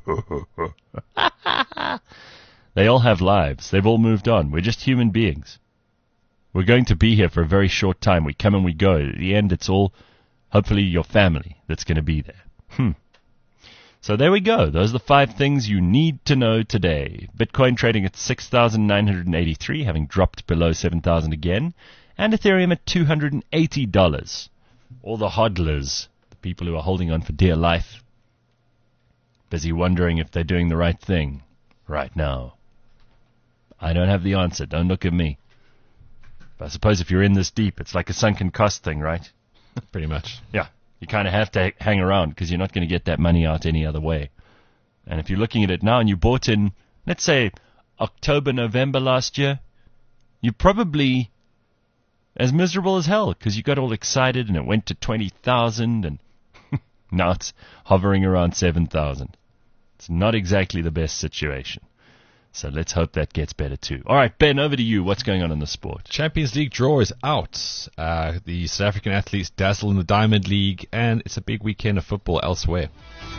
Speaker 2: They all have lives. They've all moved on. We're just human beings. We're going to be here for a very short time. We come and we go. At the end, it's all, hopefully, your family that's going to be there. Hmm. So there we go. Those are the five things you need to know today. Bitcoin trading at six thousand nine hundred eighty-three, having dropped below seven thousand again. And Ethereum at two hundred eighty dollars. All the hodlers, the people who are holding on for dear life, busy wondering if they're doing the right thing right now. I don't have the answer. Don't look at me. But I suppose if you're in this deep, it's like a sunken cost thing, right?
Speaker 3: Pretty much.
Speaker 2: Yeah. You kind of have to hang around because you're not going to get that money out any other way. And if you're looking at it now and you bought in, let's say, October, November last year, you're probably as miserable as hell because you got all excited and it went to twenty thousand and now it's hovering around seven thousand. It's not exactly the best situation. So let's hope that gets better too. All right, Ben, over to you. What's going on in the sport?
Speaker 3: Champions League draw is out. Uh, the South African athletes dazzle in the Diamond League, and it's a big weekend of football elsewhere.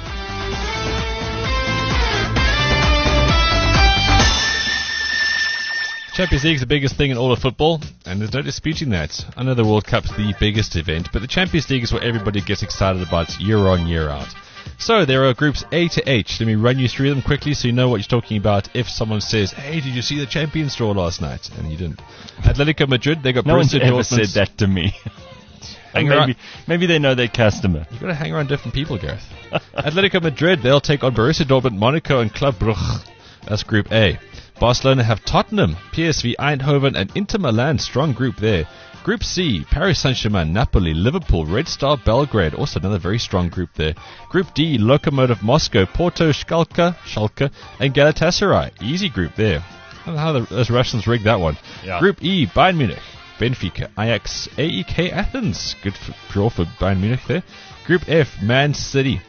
Speaker 3: Champions League is the biggest thing in all of football, and there's no disputing that. I know the World Cup's the biggest event, but the Champions League is what everybody gets excited about year on, year out. So there are groups A to H. Let me run you through them quickly so you know what you're talking about if someone says, hey, did you see the Champions draw last night? And you didn't. Atletico Madrid, they got
Speaker 2: no one's
Speaker 3: Borussia
Speaker 2: ever
Speaker 3: Dortmund.
Speaker 2: said that to me.
Speaker 3: Hang
Speaker 2: maybe,
Speaker 3: around.
Speaker 2: maybe they know their customer.
Speaker 3: You've got to hang around different people, Gareth. Atletico Madrid, they'll take on Borussia Dortmund, Monaco, and Club Brugge. That's Group A. Barcelona have Tottenham, P S V Eindhoven, and Inter Milan. Strong group there. Group C, Paris Saint-Germain, Napoli, Liverpool, Red Star Belgrade. Also another very strong group there. Group D, Lokomotiv Moscow, Porto, Schalke, Schalke, and Galatasaray. Easy group there. I don't know how the, those Russians rigged that one.
Speaker 2: Yeah.
Speaker 3: Group E, Bayern Munich, Benfica, Ajax, A E K Athens. Good for, draw for Bayern Munich there. Group F, Man City.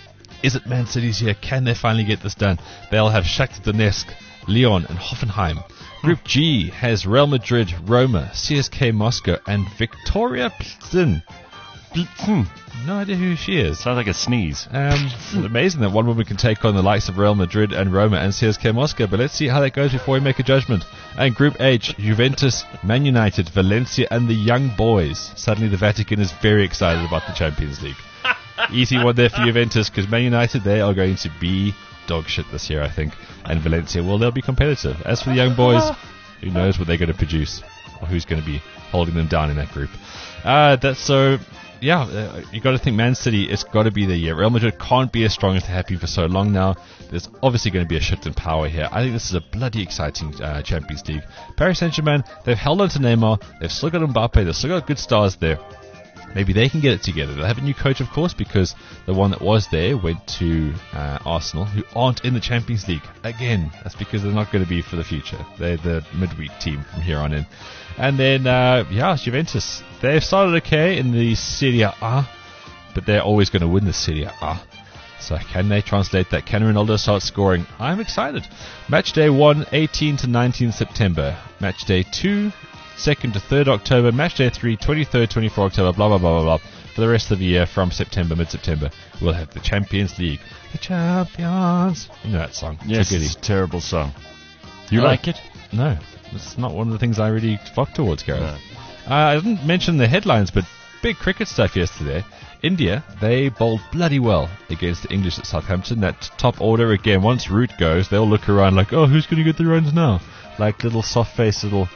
Speaker 3: Is it Man City's year? Can they finally get this done? They'll have Shakhtar Donetsk, Lyon, and Hoffenheim. Group G has Real Madrid, Roma, C S K Moscow, and Victoria Plzen. Plzen. No idea who she is.
Speaker 2: Sounds like a sneeze.
Speaker 3: Um, it's amazing that one woman can take on the likes of Real Madrid and Roma and C S K Moscow, but let's see how that goes before we make a judgment. And Group H, Juventus, Man United, Valencia, and the Young Boys. Suddenly the Vatican is very excited about the Champions League. Easy one there for Juventus, because Man United, they are going to be dog shit this year, I think. And Valencia, well, they'll be competitive. As for the Young Boys, who knows what they're going to produce, or who's going to be holding them down in that group. Uh, that's so... Yeah, uh, you got to think Man City, it's got to be the year. Real Madrid can't be as strong as they have been for so long now. There's obviously going to be a shift in power here. I think this is a bloody exciting uh, Champions League. Paris Saint-Germain, they've held on to Neymar. They've still got Mbappe. They've still got good stars there. Maybe they can get it together. They'll have a new coach, of course, because the one that was there went to uh, Arsenal, who aren't in the Champions League. Again, that's because they're not going to be for the future. They're the midweek team from here on in. And then, uh, yeah, Juventus. They've started okay in the Serie A, but they're always going to win the Serie A. So can they translate that? Can Ronaldo start scoring? I'm excited. Match day one, eighteenth to nineteenth September. Match day two, second to third October. Match day three, twenty-third, twenty-fourth October. Blah, blah, blah, blah, blah. For the rest of the year, from September, mid-September, we'll have the Champions League. The Champions. You know that song.
Speaker 2: Yes,
Speaker 3: it's,
Speaker 2: it's a terrible song. You
Speaker 3: Oh.
Speaker 2: like it?
Speaker 3: No, it's not one of the things I really flock towards, Gareth.
Speaker 2: No.
Speaker 3: Uh, I didn't mention the headlines, but big cricket stuff yesterday. India, they bowled bloody well against the English at Southampton. That top order, again, once Root goes, they'll look around like, oh, who's going to get the runs now? Like little soft-faced little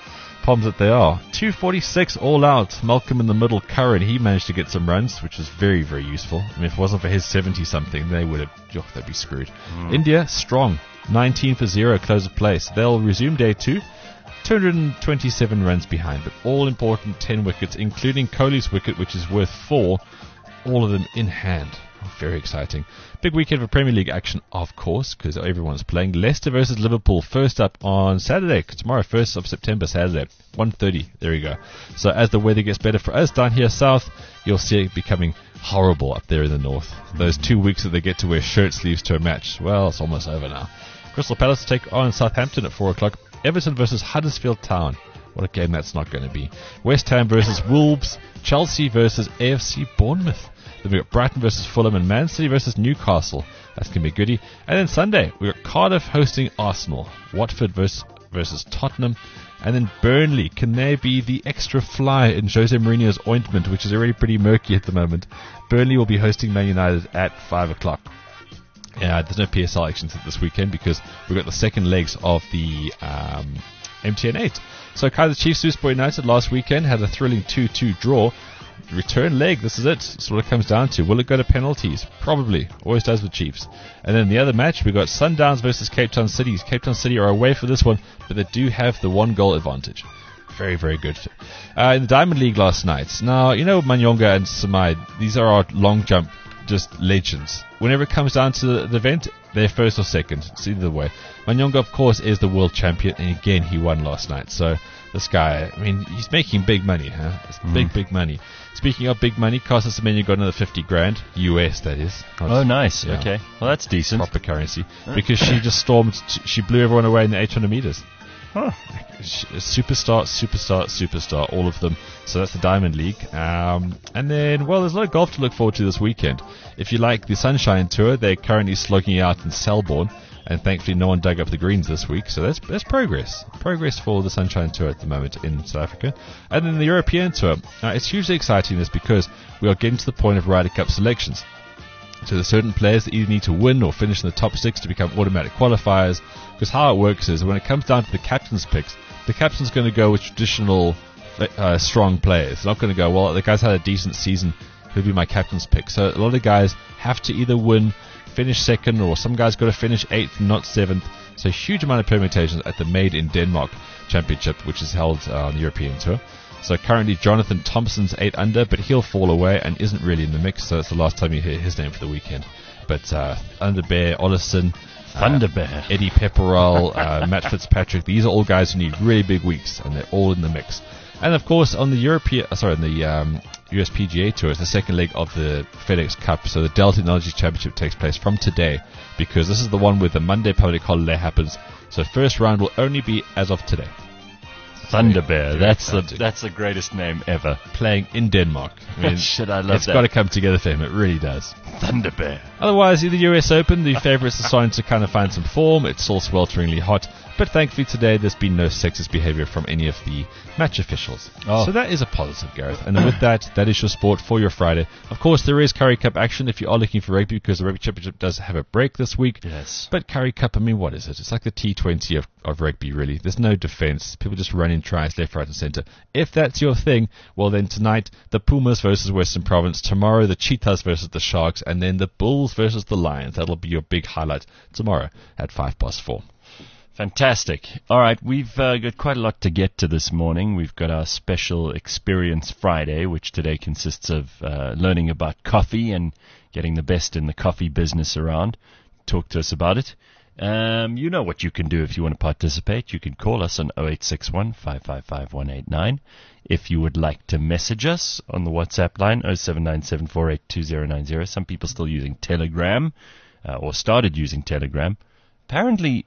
Speaker 3: Poms that they are. two forty-six all out. Malcolm in the middle, Curran, he managed to get some runs, which was very, very useful. I mean, if it wasn't for his seventy-something, they would have, oh, they'd be screwed. Mm. India, strong. nineteen for zero, close of place. They'll resume day two. two hundred twenty-seven runs behind, but all important ten wickets, including Kohli's wicket, which is worth four. All of them in hand. Very exciting. Big weekend for Premier League action, of course, because everyone's playing. Leicester versus Liverpool, first up on Saturday, tomorrow, first of September, Saturday, one thirty. There you go. So as the weather gets better for us down here south, you'll see it becoming horrible up there in the north. Those two weeks that they get to wear shirt sleeves to a match, well, it's almost over now. Crystal Palace take on Southampton at four o'clock. Everton versus Huddersfield Town. What a game that's not going to be. West Ham versus Wolves. Chelsea versus A F C Bournemouth. Then we've got Brighton versus Fulham and Man City versus Newcastle. That's going to be a goodie. And then Sunday, we've got Cardiff hosting Arsenal. Watford versus, versus Tottenham. And then Burnley. Can they be the extra fly in Jose Mourinho's ointment, which is already pretty murky at the moment? Burnley will be hosting Man United at five o'clock. Yeah, there's no P S L actions this weekend because we've got the second legs of the um, M T N eight. So Kaiser Chiefs, Super United last weekend had a thrilling two two draw. Return leg, this is it. That's what it comes down to. Will it go to penalties? Probably. Always does with Chiefs. And then the other match, we've got Sundowns versus Cape Town City. Cape Town City are away for this one, but they do have the one goal advantage. Very, very good. Uh, in the Diamond League last night. Now, you know Manyonga and Samai, these are our long jump just legends. Whenever it comes down to the event, they're first or second. It's either way. Manyonga, of course, is the world champion, and again, he won last night. So this guy, I mean, he's making big money, huh? It's mm. big, big money. Speaking of big money, Casa Semenya got another fifty grand, U S that is.
Speaker 2: Not, oh, nice. Yeah, okay. Well, that's decent.
Speaker 3: Proper currency. Because she just stormed, she blew everyone away in the eight hundred meters.
Speaker 2: Huh.
Speaker 3: Superstar, superstar, superstar, all of them. So that's the Diamond League. Um, and then, well, there's a lot of golf to look forward to this weekend. If you like the Sunshine Tour, they're currently slogging out in Selborne. And thankfully no one dug up the greens this week, so that's that's progress. Progress for the Sunshine Tour at the moment in South Africa. And then the European Tour. Now, it's hugely exciting this because we are getting to the point of Ryder Cup selections. So there's certain players that either need to win or finish in the top six to become automatic qualifiers. Because how it works is when it comes down to the captain's picks, the captain's going to go with traditional uh, strong players. They're not going to go, well, the guy's had a decent season, he'll be my captain's pick. So a lot of guys have to either win, finish second, or some guys got to finish eighth, not seventh. So a huge amount of permutations at the Made in Denmark Championship, which is held uh, on the European Tour. So currently Jonathan Thompson's eight under, but he'll fall away and isn't really in the mix, so it's the last time you hear his name for the weekend. But uh, Thunderbear, Ollison,
Speaker 2: Thunderbear,
Speaker 3: uh, Eddie Pepperell, uh, Matt Fitzpatrick, these are all guys who need really big weeks, and they're all in the mix. And of course, on the European, uh, sorry, on the um, U S P G A Tour, it's the second leg of the FedEx Cup. So the Dell Technology Championship takes place from today, because this is the one where the Monday public holiday happens. So first round will only be as of today.
Speaker 2: Thunderbear, that's the that's the greatest name ever.
Speaker 3: Playing in Denmark. I mean,
Speaker 2: Shit, I love
Speaker 3: it's
Speaker 2: that.
Speaker 3: It's got to come together for him. It really does.
Speaker 2: Thunderbear.
Speaker 3: Otherwise, in the U S Open, the favourites are starting to kind of find some form. It's all swelteringly hot. But thankfully today, there's been no sexist behaviour from any of the match officials.
Speaker 2: Oh.
Speaker 3: So that is a positive, Gareth. And with that, that is your sport for your Friday. Of course, there is Currie Cup action if you are looking for rugby, because the Rugby Championship does have a break this week.
Speaker 2: Yes.
Speaker 3: But Currie Cup, I mean, what is it? It's like the T twenty of, of rugby, really. There's no defence. People just run in tries left, right and centre. If that's your thing, well then tonight, the Pumas versus Western Province. Tomorrow, the Cheetahs versus the Sharks. And then the Bulls versus the Lions. That'll be your big highlight tomorrow at five past four.
Speaker 2: Fantastic. All right, we've uh, got quite a lot to get to this morning. We've got our special Experience Friday, which today consists of uh, learning about coffee and getting the best in the coffee business around. Talk to us about it. Um, you know what you can do if you want to participate. You can call us on oh eight six one, five five five, one eight nine. If you would like to message us on the WhatsApp line, oh seven nine seven four eight two oh nine oh. Some people still using Telegram, uh, or started using Telegram. Apparently,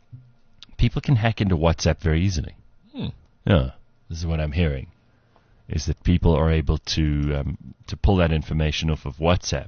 Speaker 2: people can hack into WhatsApp very easily.
Speaker 3: Hmm.
Speaker 2: Yeah, this is what I'm hearing, is that people are able to um, to pull that information off of WhatsApp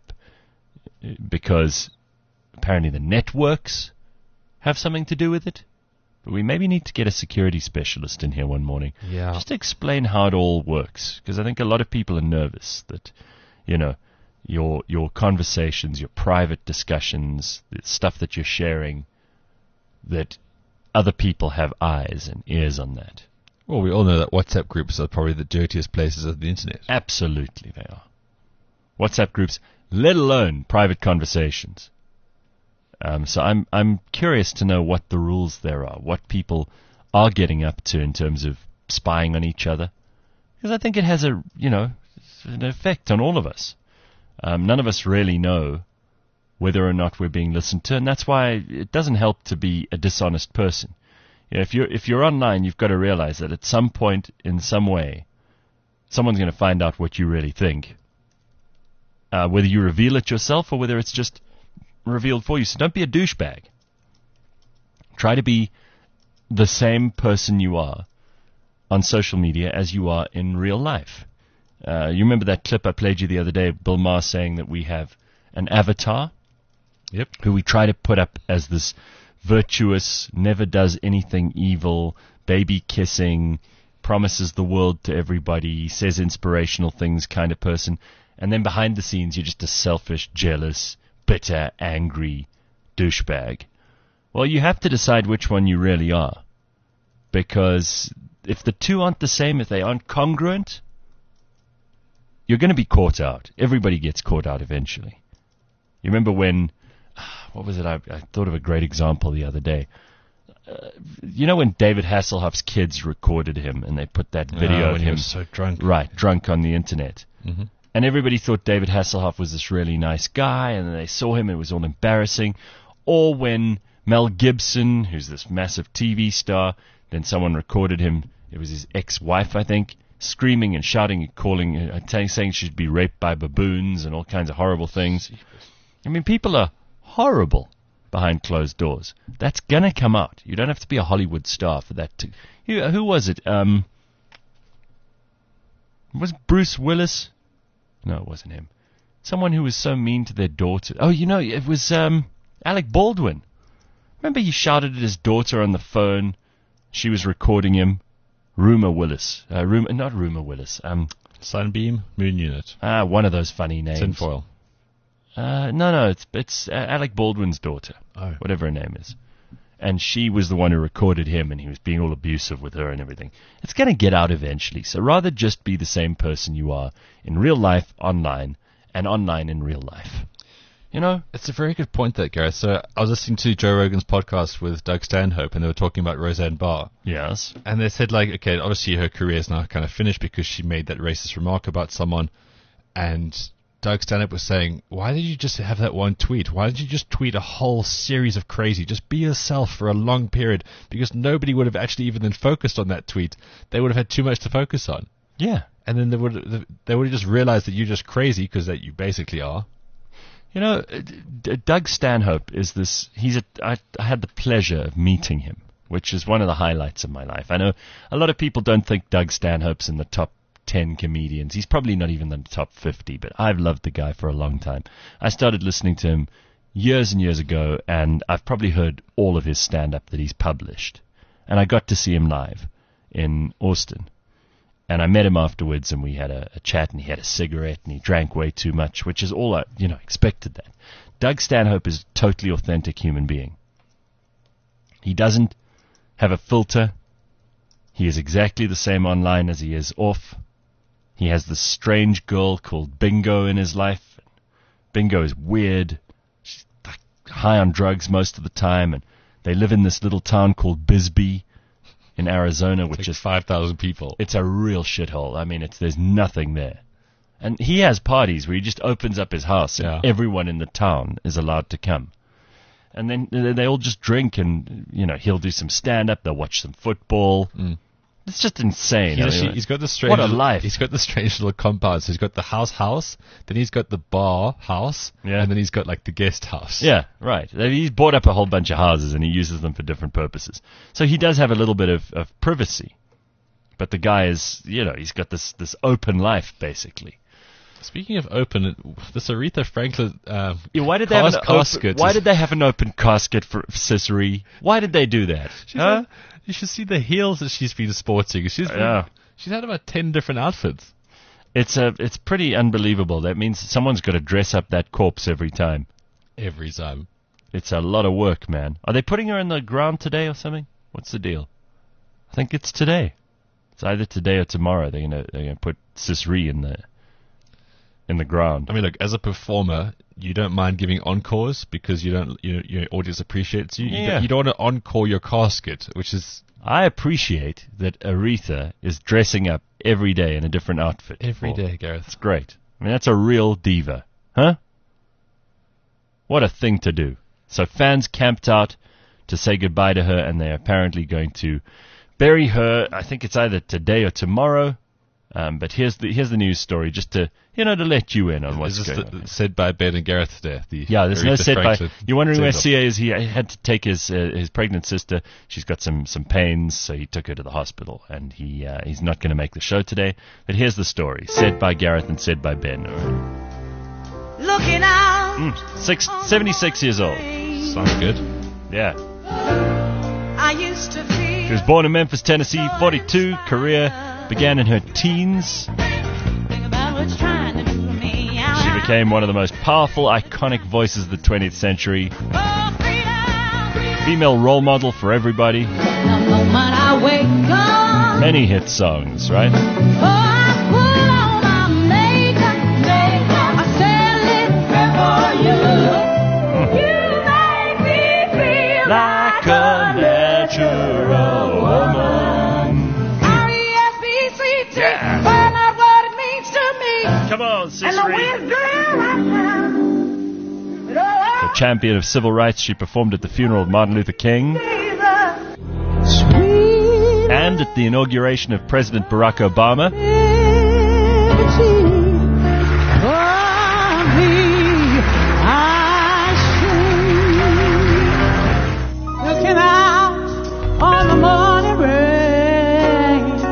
Speaker 2: because apparently the networks have something to do with it. But we maybe need to get a security specialist in here one morning,
Speaker 3: yeah,
Speaker 2: just to explain how it all works, because I think a lot of people are nervous that, you know, your your conversations, your private discussions, the stuff that you're sharing, that other people have eyes and ears on that.
Speaker 3: Well, we all know that WhatsApp groups are probably the dirtiest places of the internet.
Speaker 2: Absolutely they are. WhatsApp groups, let alone private conversations. Um, so I'm I'm curious to know what the rules there are, what people are getting up to in terms of spying on each other. Because I think it has a, you know, an effect on all of us. Um, none of us really know whether or not we're being listened to, and that's why it doesn't help to be a dishonest person. You know, if you're if you're online, you've got to realize that at some point, in some way, someone's going to find out what you really think. Uh, whether you reveal it yourself or whether it's just revealed for you. So don't be a douchebag. Try to be the same person you are on social media as you are in real life. Uh, you remember that clip I played you the other day, Bill Maher saying that we have an avatar?
Speaker 3: Yep.
Speaker 2: Who we try to put up as this virtuous, never does anything evil, baby kissing, promises the world to everybody, says inspirational things kind of person. And then behind the scenes, you're just a selfish, jealous, bitter, angry douchebag. Well, you have to decide which one you really are. Because if the two aren't the same, if they aren't congruent, you're going to be caught out. Everybody gets caught out eventually. You remember when, what was it? I, I thought of a great example the other day. Uh, you know when David Hasselhoff's kids recorded him and they put that video
Speaker 3: oh,
Speaker 2: of
Speaker 3: when
Speaker 2: him,
Speaker 3: he was so drunk.
Speaker 2: right, drunk on the internet.
Speaker 3: Mm-hmm.
Speaker 2: And everybody thought David Hasselhoff was this really nice guy, and then they saw him, and it was all embarrassing. Or when Mel Gibson, who's this massive T V star, then someone recorded him, it was his ex-wife, I think, screaming and shouting and calling, uh, t- saying she'd be raped by baboons and all kinds of horrible things. I mean, people are horrible behind closed doors. That's going to come out. You don't have to be a Hollywood star for that to... Who, who was it? Um, was Bruce Willis? No, it wasn't him. Someone who was so mean to their daughter. Oh, you know, it was um, Alec Baldwin. Remember he shouted at his daughter on the phone. She was recording him. Rumor Willis. Uh, Rumor, not Rumor Willis. Um,
Speaker 3: Sunbeam, Moon Unit.
Speaker 2: Ah, one of those funny names.
Speaker 3: Tinfoil.
Speaker 2: Uh, no, no, it's it's uh, Alec Baldwin's daughter.
Speaker 3: Oh.
Speaker 2: Whatever her name is. And she was the one who recorded him, and he was being all abusive with her and everything. It's going to get out eventually, so rather just be the same person you are in real life, online, and online in real life. You know?
Speaker 3: It's a very good point, that, Gareth. So I was listening to Joe Rogan's podcast with Doug Stanhope, and they were talking about Roseanne Barr.
Speaker 2: Yes.
Speaker 3: And they said, like, okay, obviously her career is now kind of finished because she made that racist remark about someone, and Doug Stanhope was saying, why did you just have that one tweet? Why did you just tweet a whole series of crazy? Just be yourself for a long period, because nobody would have actually even then focused on that tweet. They would have had too much to focus on.
Speaker 2: Yeah.
Speaker 3: And then they would they would have just realized that you're just crazy, because that you basically are.
Speaker 2: You know, D- Doug Stanhope is this, he's a, I, I had the pleasure of meeting him, which is one of the highlights of my life. I know a lot of people don't think Doug Stanhope's in the top ten comedians. He's probably not even in the top fifty, but I've loved the guy for a long time. I started listening to him years and years ago, and I've probably heard all of his stand-up that he's published. And I got to see him live in Austin. And I met him afterwards, and we had a, a chat, and he had a cigarette, and he drank way too much, which is all I, you know, expected that. Doug Stanhope is a totally authentic human being. He doesn't have a filter. He is exactly the same online as he is off. He has this strange girl called Bingo in his life. Bingo is weird. She's like high on drugs most of the time, and they live in this little town called Bisbee in Arizona, which
Speaker 3: like
Speaker 2: is
Speaker 3: five thousand people.
Speaker 2: It's a real shithole. I mean, it's there's nothing there. And he has parties where he just opens up his house, and
Speaker 3: Yeah.
Speaker 2: everyone in the town is allowed to come. And then they they all just drink, and you know he'll do some stand-up. They'll watch some football.
Speaker 3: Mm.
Speaker 2: It's just insane.
Speaker 3: He's,
Speaker 2: I mean,
Speaker 3: actually, he's got the strange
Speaker 2: what a
Speaker 3: little-
Speaker 2: life.
Speaker 3: He's got the strange little compounds. So he's got the house house, then he's got the bar house,
Speaker 2: Yeah.
Speaker 3: and then he's got like the guest house.
Speaker 2: Yeah, right. He's bought up a whole bunch of houses, and he uses them for different purposes. So he does have a little bit of, of privacy. But the guy is, you know, he's got this, this open life, basically.
Speaker 3: Speaking of open, this Aretha Franklin uh,
Speaker 2: Yeah, why did they
Speaker 3: cas-
Speaker 2: have an
Speaker 3: casket?
Speaker 2: open, Why
Speaker 3: is-
Speaker 2: did they have an open casket for Cicely? Why did they do that?
Speaker 3: She's
Speaker 2: Huh?
Speaker 3: had- you should see the heels that she's been sporting. She's been,
Speaker 2: Yeah.
Speaker 3: she's had about ten different outfits.
Speaker 2: It's a, it's pretty unbelievable. That means someone's got to dress up that corpse every time.
Speaker 3: Every time.
Speaker 2: It's a lot of work, man. Are they putting her in the ground today or something? What's the deal? I think it's today. It's either today or tomorrow. They're gonna they're gonna put Cisri in the in the ground.
Speaker 3: I mean, look, as a performer, you don't mind giving encores because you don't, you know, your audience appreciates you. You,
Speaker 2: Yeah.
Speaker 3: don't, you don't want to encore your casket, which is
Speaker 2: I appreciate that Aretha is dressing up every day in a different outfit.
Speaker 3: every
Speaker 2: for-
Speaker 3: day, Gareth.
Speaker 2: It's great. I mean, that's a real diva, huh? What a thing to do. So fans camped out to say goodbye to her, and they're apparently going to bury her. I think it's either today or tomorrow. Um, but here's the here's the news story, just to you know to let you in on what's
Speaker 3: Is this
Speaker 2: going
Speaker 3: the,
Speaker 2: on.
Speaker 3: said by Ben and Gareth there? The
Speaker 2: Yeah, there's no
Speaker 3: Aretha
Speaker 2: said by.
Speaker 3: Franklin
Speaker 2: You're wondering where
Speaker 3: send-off.
Speaker 2: C A is. He had to take his uh, his pregnant sister. She's got some some pains, so he took her to the hospital, and he uh, he's not going to make the show today. But here's the story, said by Gareth and said by Ben. All right.
Speaker 7: Looking out.
Speaker 2: Mm, six, seventy-six years old.
Speaker 3: Sounds good.
Speaker 2: Yeah.
Speaker 7: I used to feel.
Speaker 2: She was born in Memphis, Tennessee, forty-two. Career began in her teens. She became one of the most powerful, iconic voices of the twentieth century. Female role model for everybody. Many hit songs, right? Like a natural woman. Yeah.
Speaker 7: Find out what it means to me.
Speaker 2: Come on,
Speaker 7: And the
Speaker 2: Cicely.
Speaker 7: wind's blowing right now. But oh,
Speaker 2: The champion of civil rights, she performed at the funeral of Martin Luther King
Speaker 7: Jesus, sweet
Speaker 2: and at the inauguration of President Barack Obama.
Speaker 7: liberty. For me, I sing. Looking out on the morning rain.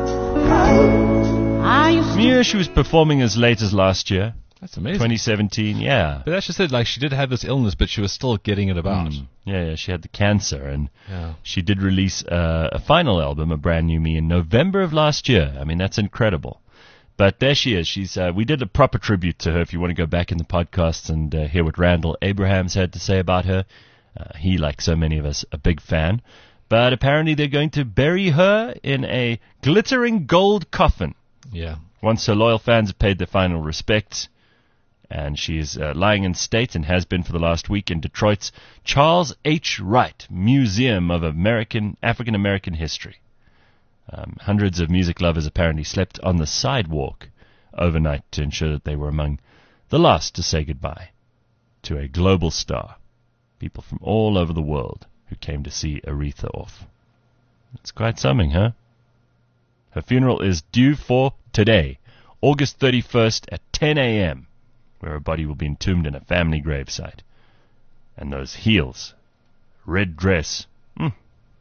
Speaker 7: I used to
Speaker 2: Yeah, she was performing as late as last year,
Speaker 3: That's amazing.
Speaker 2: twenty seventeen. Yeah.
Speaker 3: But that's just it. Like, she did have this illness, but she was still getting it about.
Speaker 2: Mm. Yeah, yeah, she had the cancer, and
Speaker 3: Yeah.
Speaker 2: she did release uh, a final album, A Brand New Me, in November of last year. I mean, that's incredible. But there she is. She's. Uh, we did a proper tribute to her. If you want to go back in the podcasts and uh, hear what Randall Abrahams had to say about her, uh, he, like so many of us, a big fan. But apparently they're going to bury her in a glittering gold coffin.
Speaker 3: Yeah.
Speaker 2: Once her loyal fans have paid their final respects, and she is uh, lying in state and has been for the last week in Detroit's Charles H. Wright Museum of American African American History. Um, hundreds of music lovers apparently slept on the sidewalk overnight to ensure that they were among the last to say goodbye to a global star. People from all over the world who came to see Aretha off. It's quite something, huh? Her funeral is due for today, August thirty-first at ten a.m., where her body will be entombed in a family gravesite. And those heels, red dress, mm,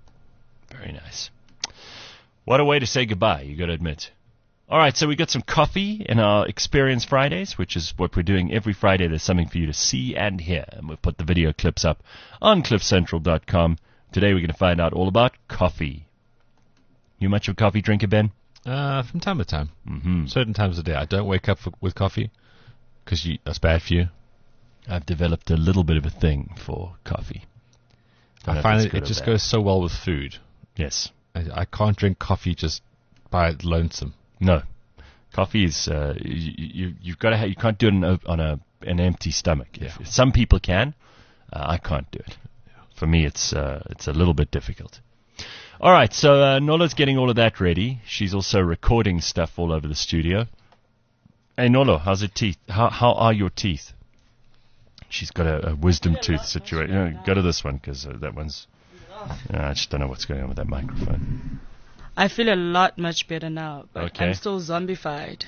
Speaker 2: very nice. What a way to say goodbye, you got to admit. All right, so we got some coffee in our Experience Fridays, which is what we're doing every Friday. There's something for you to see and hear, and we've put the video clips up on cliff central dot com. Today we're going to find out all about coffee. You much of a coffee drinker, Ben?
Speaker 3: Uh, from time to time.
Speaker 2: Mm-hmm.
Speaker 3: Certain times of the day. I don't wake up for, with coffee because that's bad for you.
Speaker 2: I've developed a little bit of a thing for coffee. Don't know
Speaker 3: I
Speaker 2: if
Speaker 3: find
Speaker 2: it's
Speaker 3: it,
Speaker 2: good
Speaker 3: it
Speaker 2: or
Speaker 3: just
Speaker 2: bad.
Speaker 3: goes so well with food.
Speaker 2: Yes.
Speaker 3: I, I can't drink coffee just by lonesome.
Speaker 2: No. Coffee is uh, you, you you've got to ha- you can't do it on a, on a an empty stomach. If,
Speaker 3: Yeah.
Speaker 2: some people can, uh, I can't do it. For me, it's uh, it's a little bit difficult. All right, so uh, Nola's getting all of that ready. She's also recording stuff all over the studio. Hey Nolo, how's your teeth? How how are your teeth? She's got a, a wisdom tooth situation. You know, go to this one because uh, that one's. Uh, I just don't know what's going on with that microphone.
Speaker 4: I feel a lot much better now, but
Speaker 2: Okay.
Speaker 4: I'm still zombified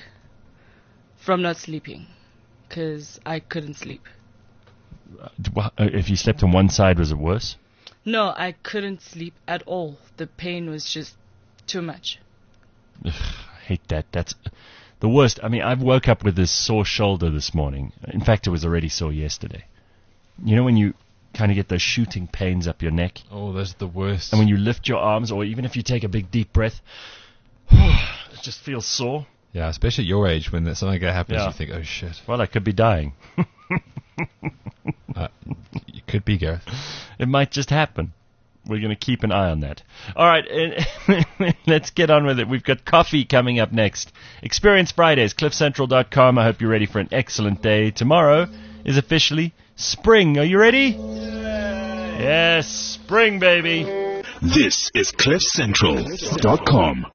Speaker 4: from not sleeping because I couldn't sleep.
Speaker 2: Uh, d- wha- uh, if you slept on one side, was it worse?
Speaker 4: No, I couldn't sleep at all. The pain was just too much.
Speaker 2: Ugh, I hate that. That's the worst. I mean, I woke up with this sore shoulder this morning. In fact, it was already sore yesterday. You know when you kind of get those shooting pains up your neck,
Speaker 3: Oh, those are the worst.
Speaker 2: and when you lift your arms, or even if you take a big deep breath, it just feels sore.
Speaker 3: yeah, especially at your age when there's something like that happens,
Speaker 2: Yeah.
Speaker 3: you think, oh shit.
Speaker 2: Well, I could be dying.
Speaker 3: Uh, you could be, Gareth.
Speaker 2: It might just happen. we're going to keep an eye on that. All right, let's get on with it. We've got coffee coming up next. Experience Fridays, cliff central dot com. I hope you're ready for an excellent day. Tomorrow is officially spring. Are you ready? Yes, spring, baby.
Speaker 1: This is cliff central dot com.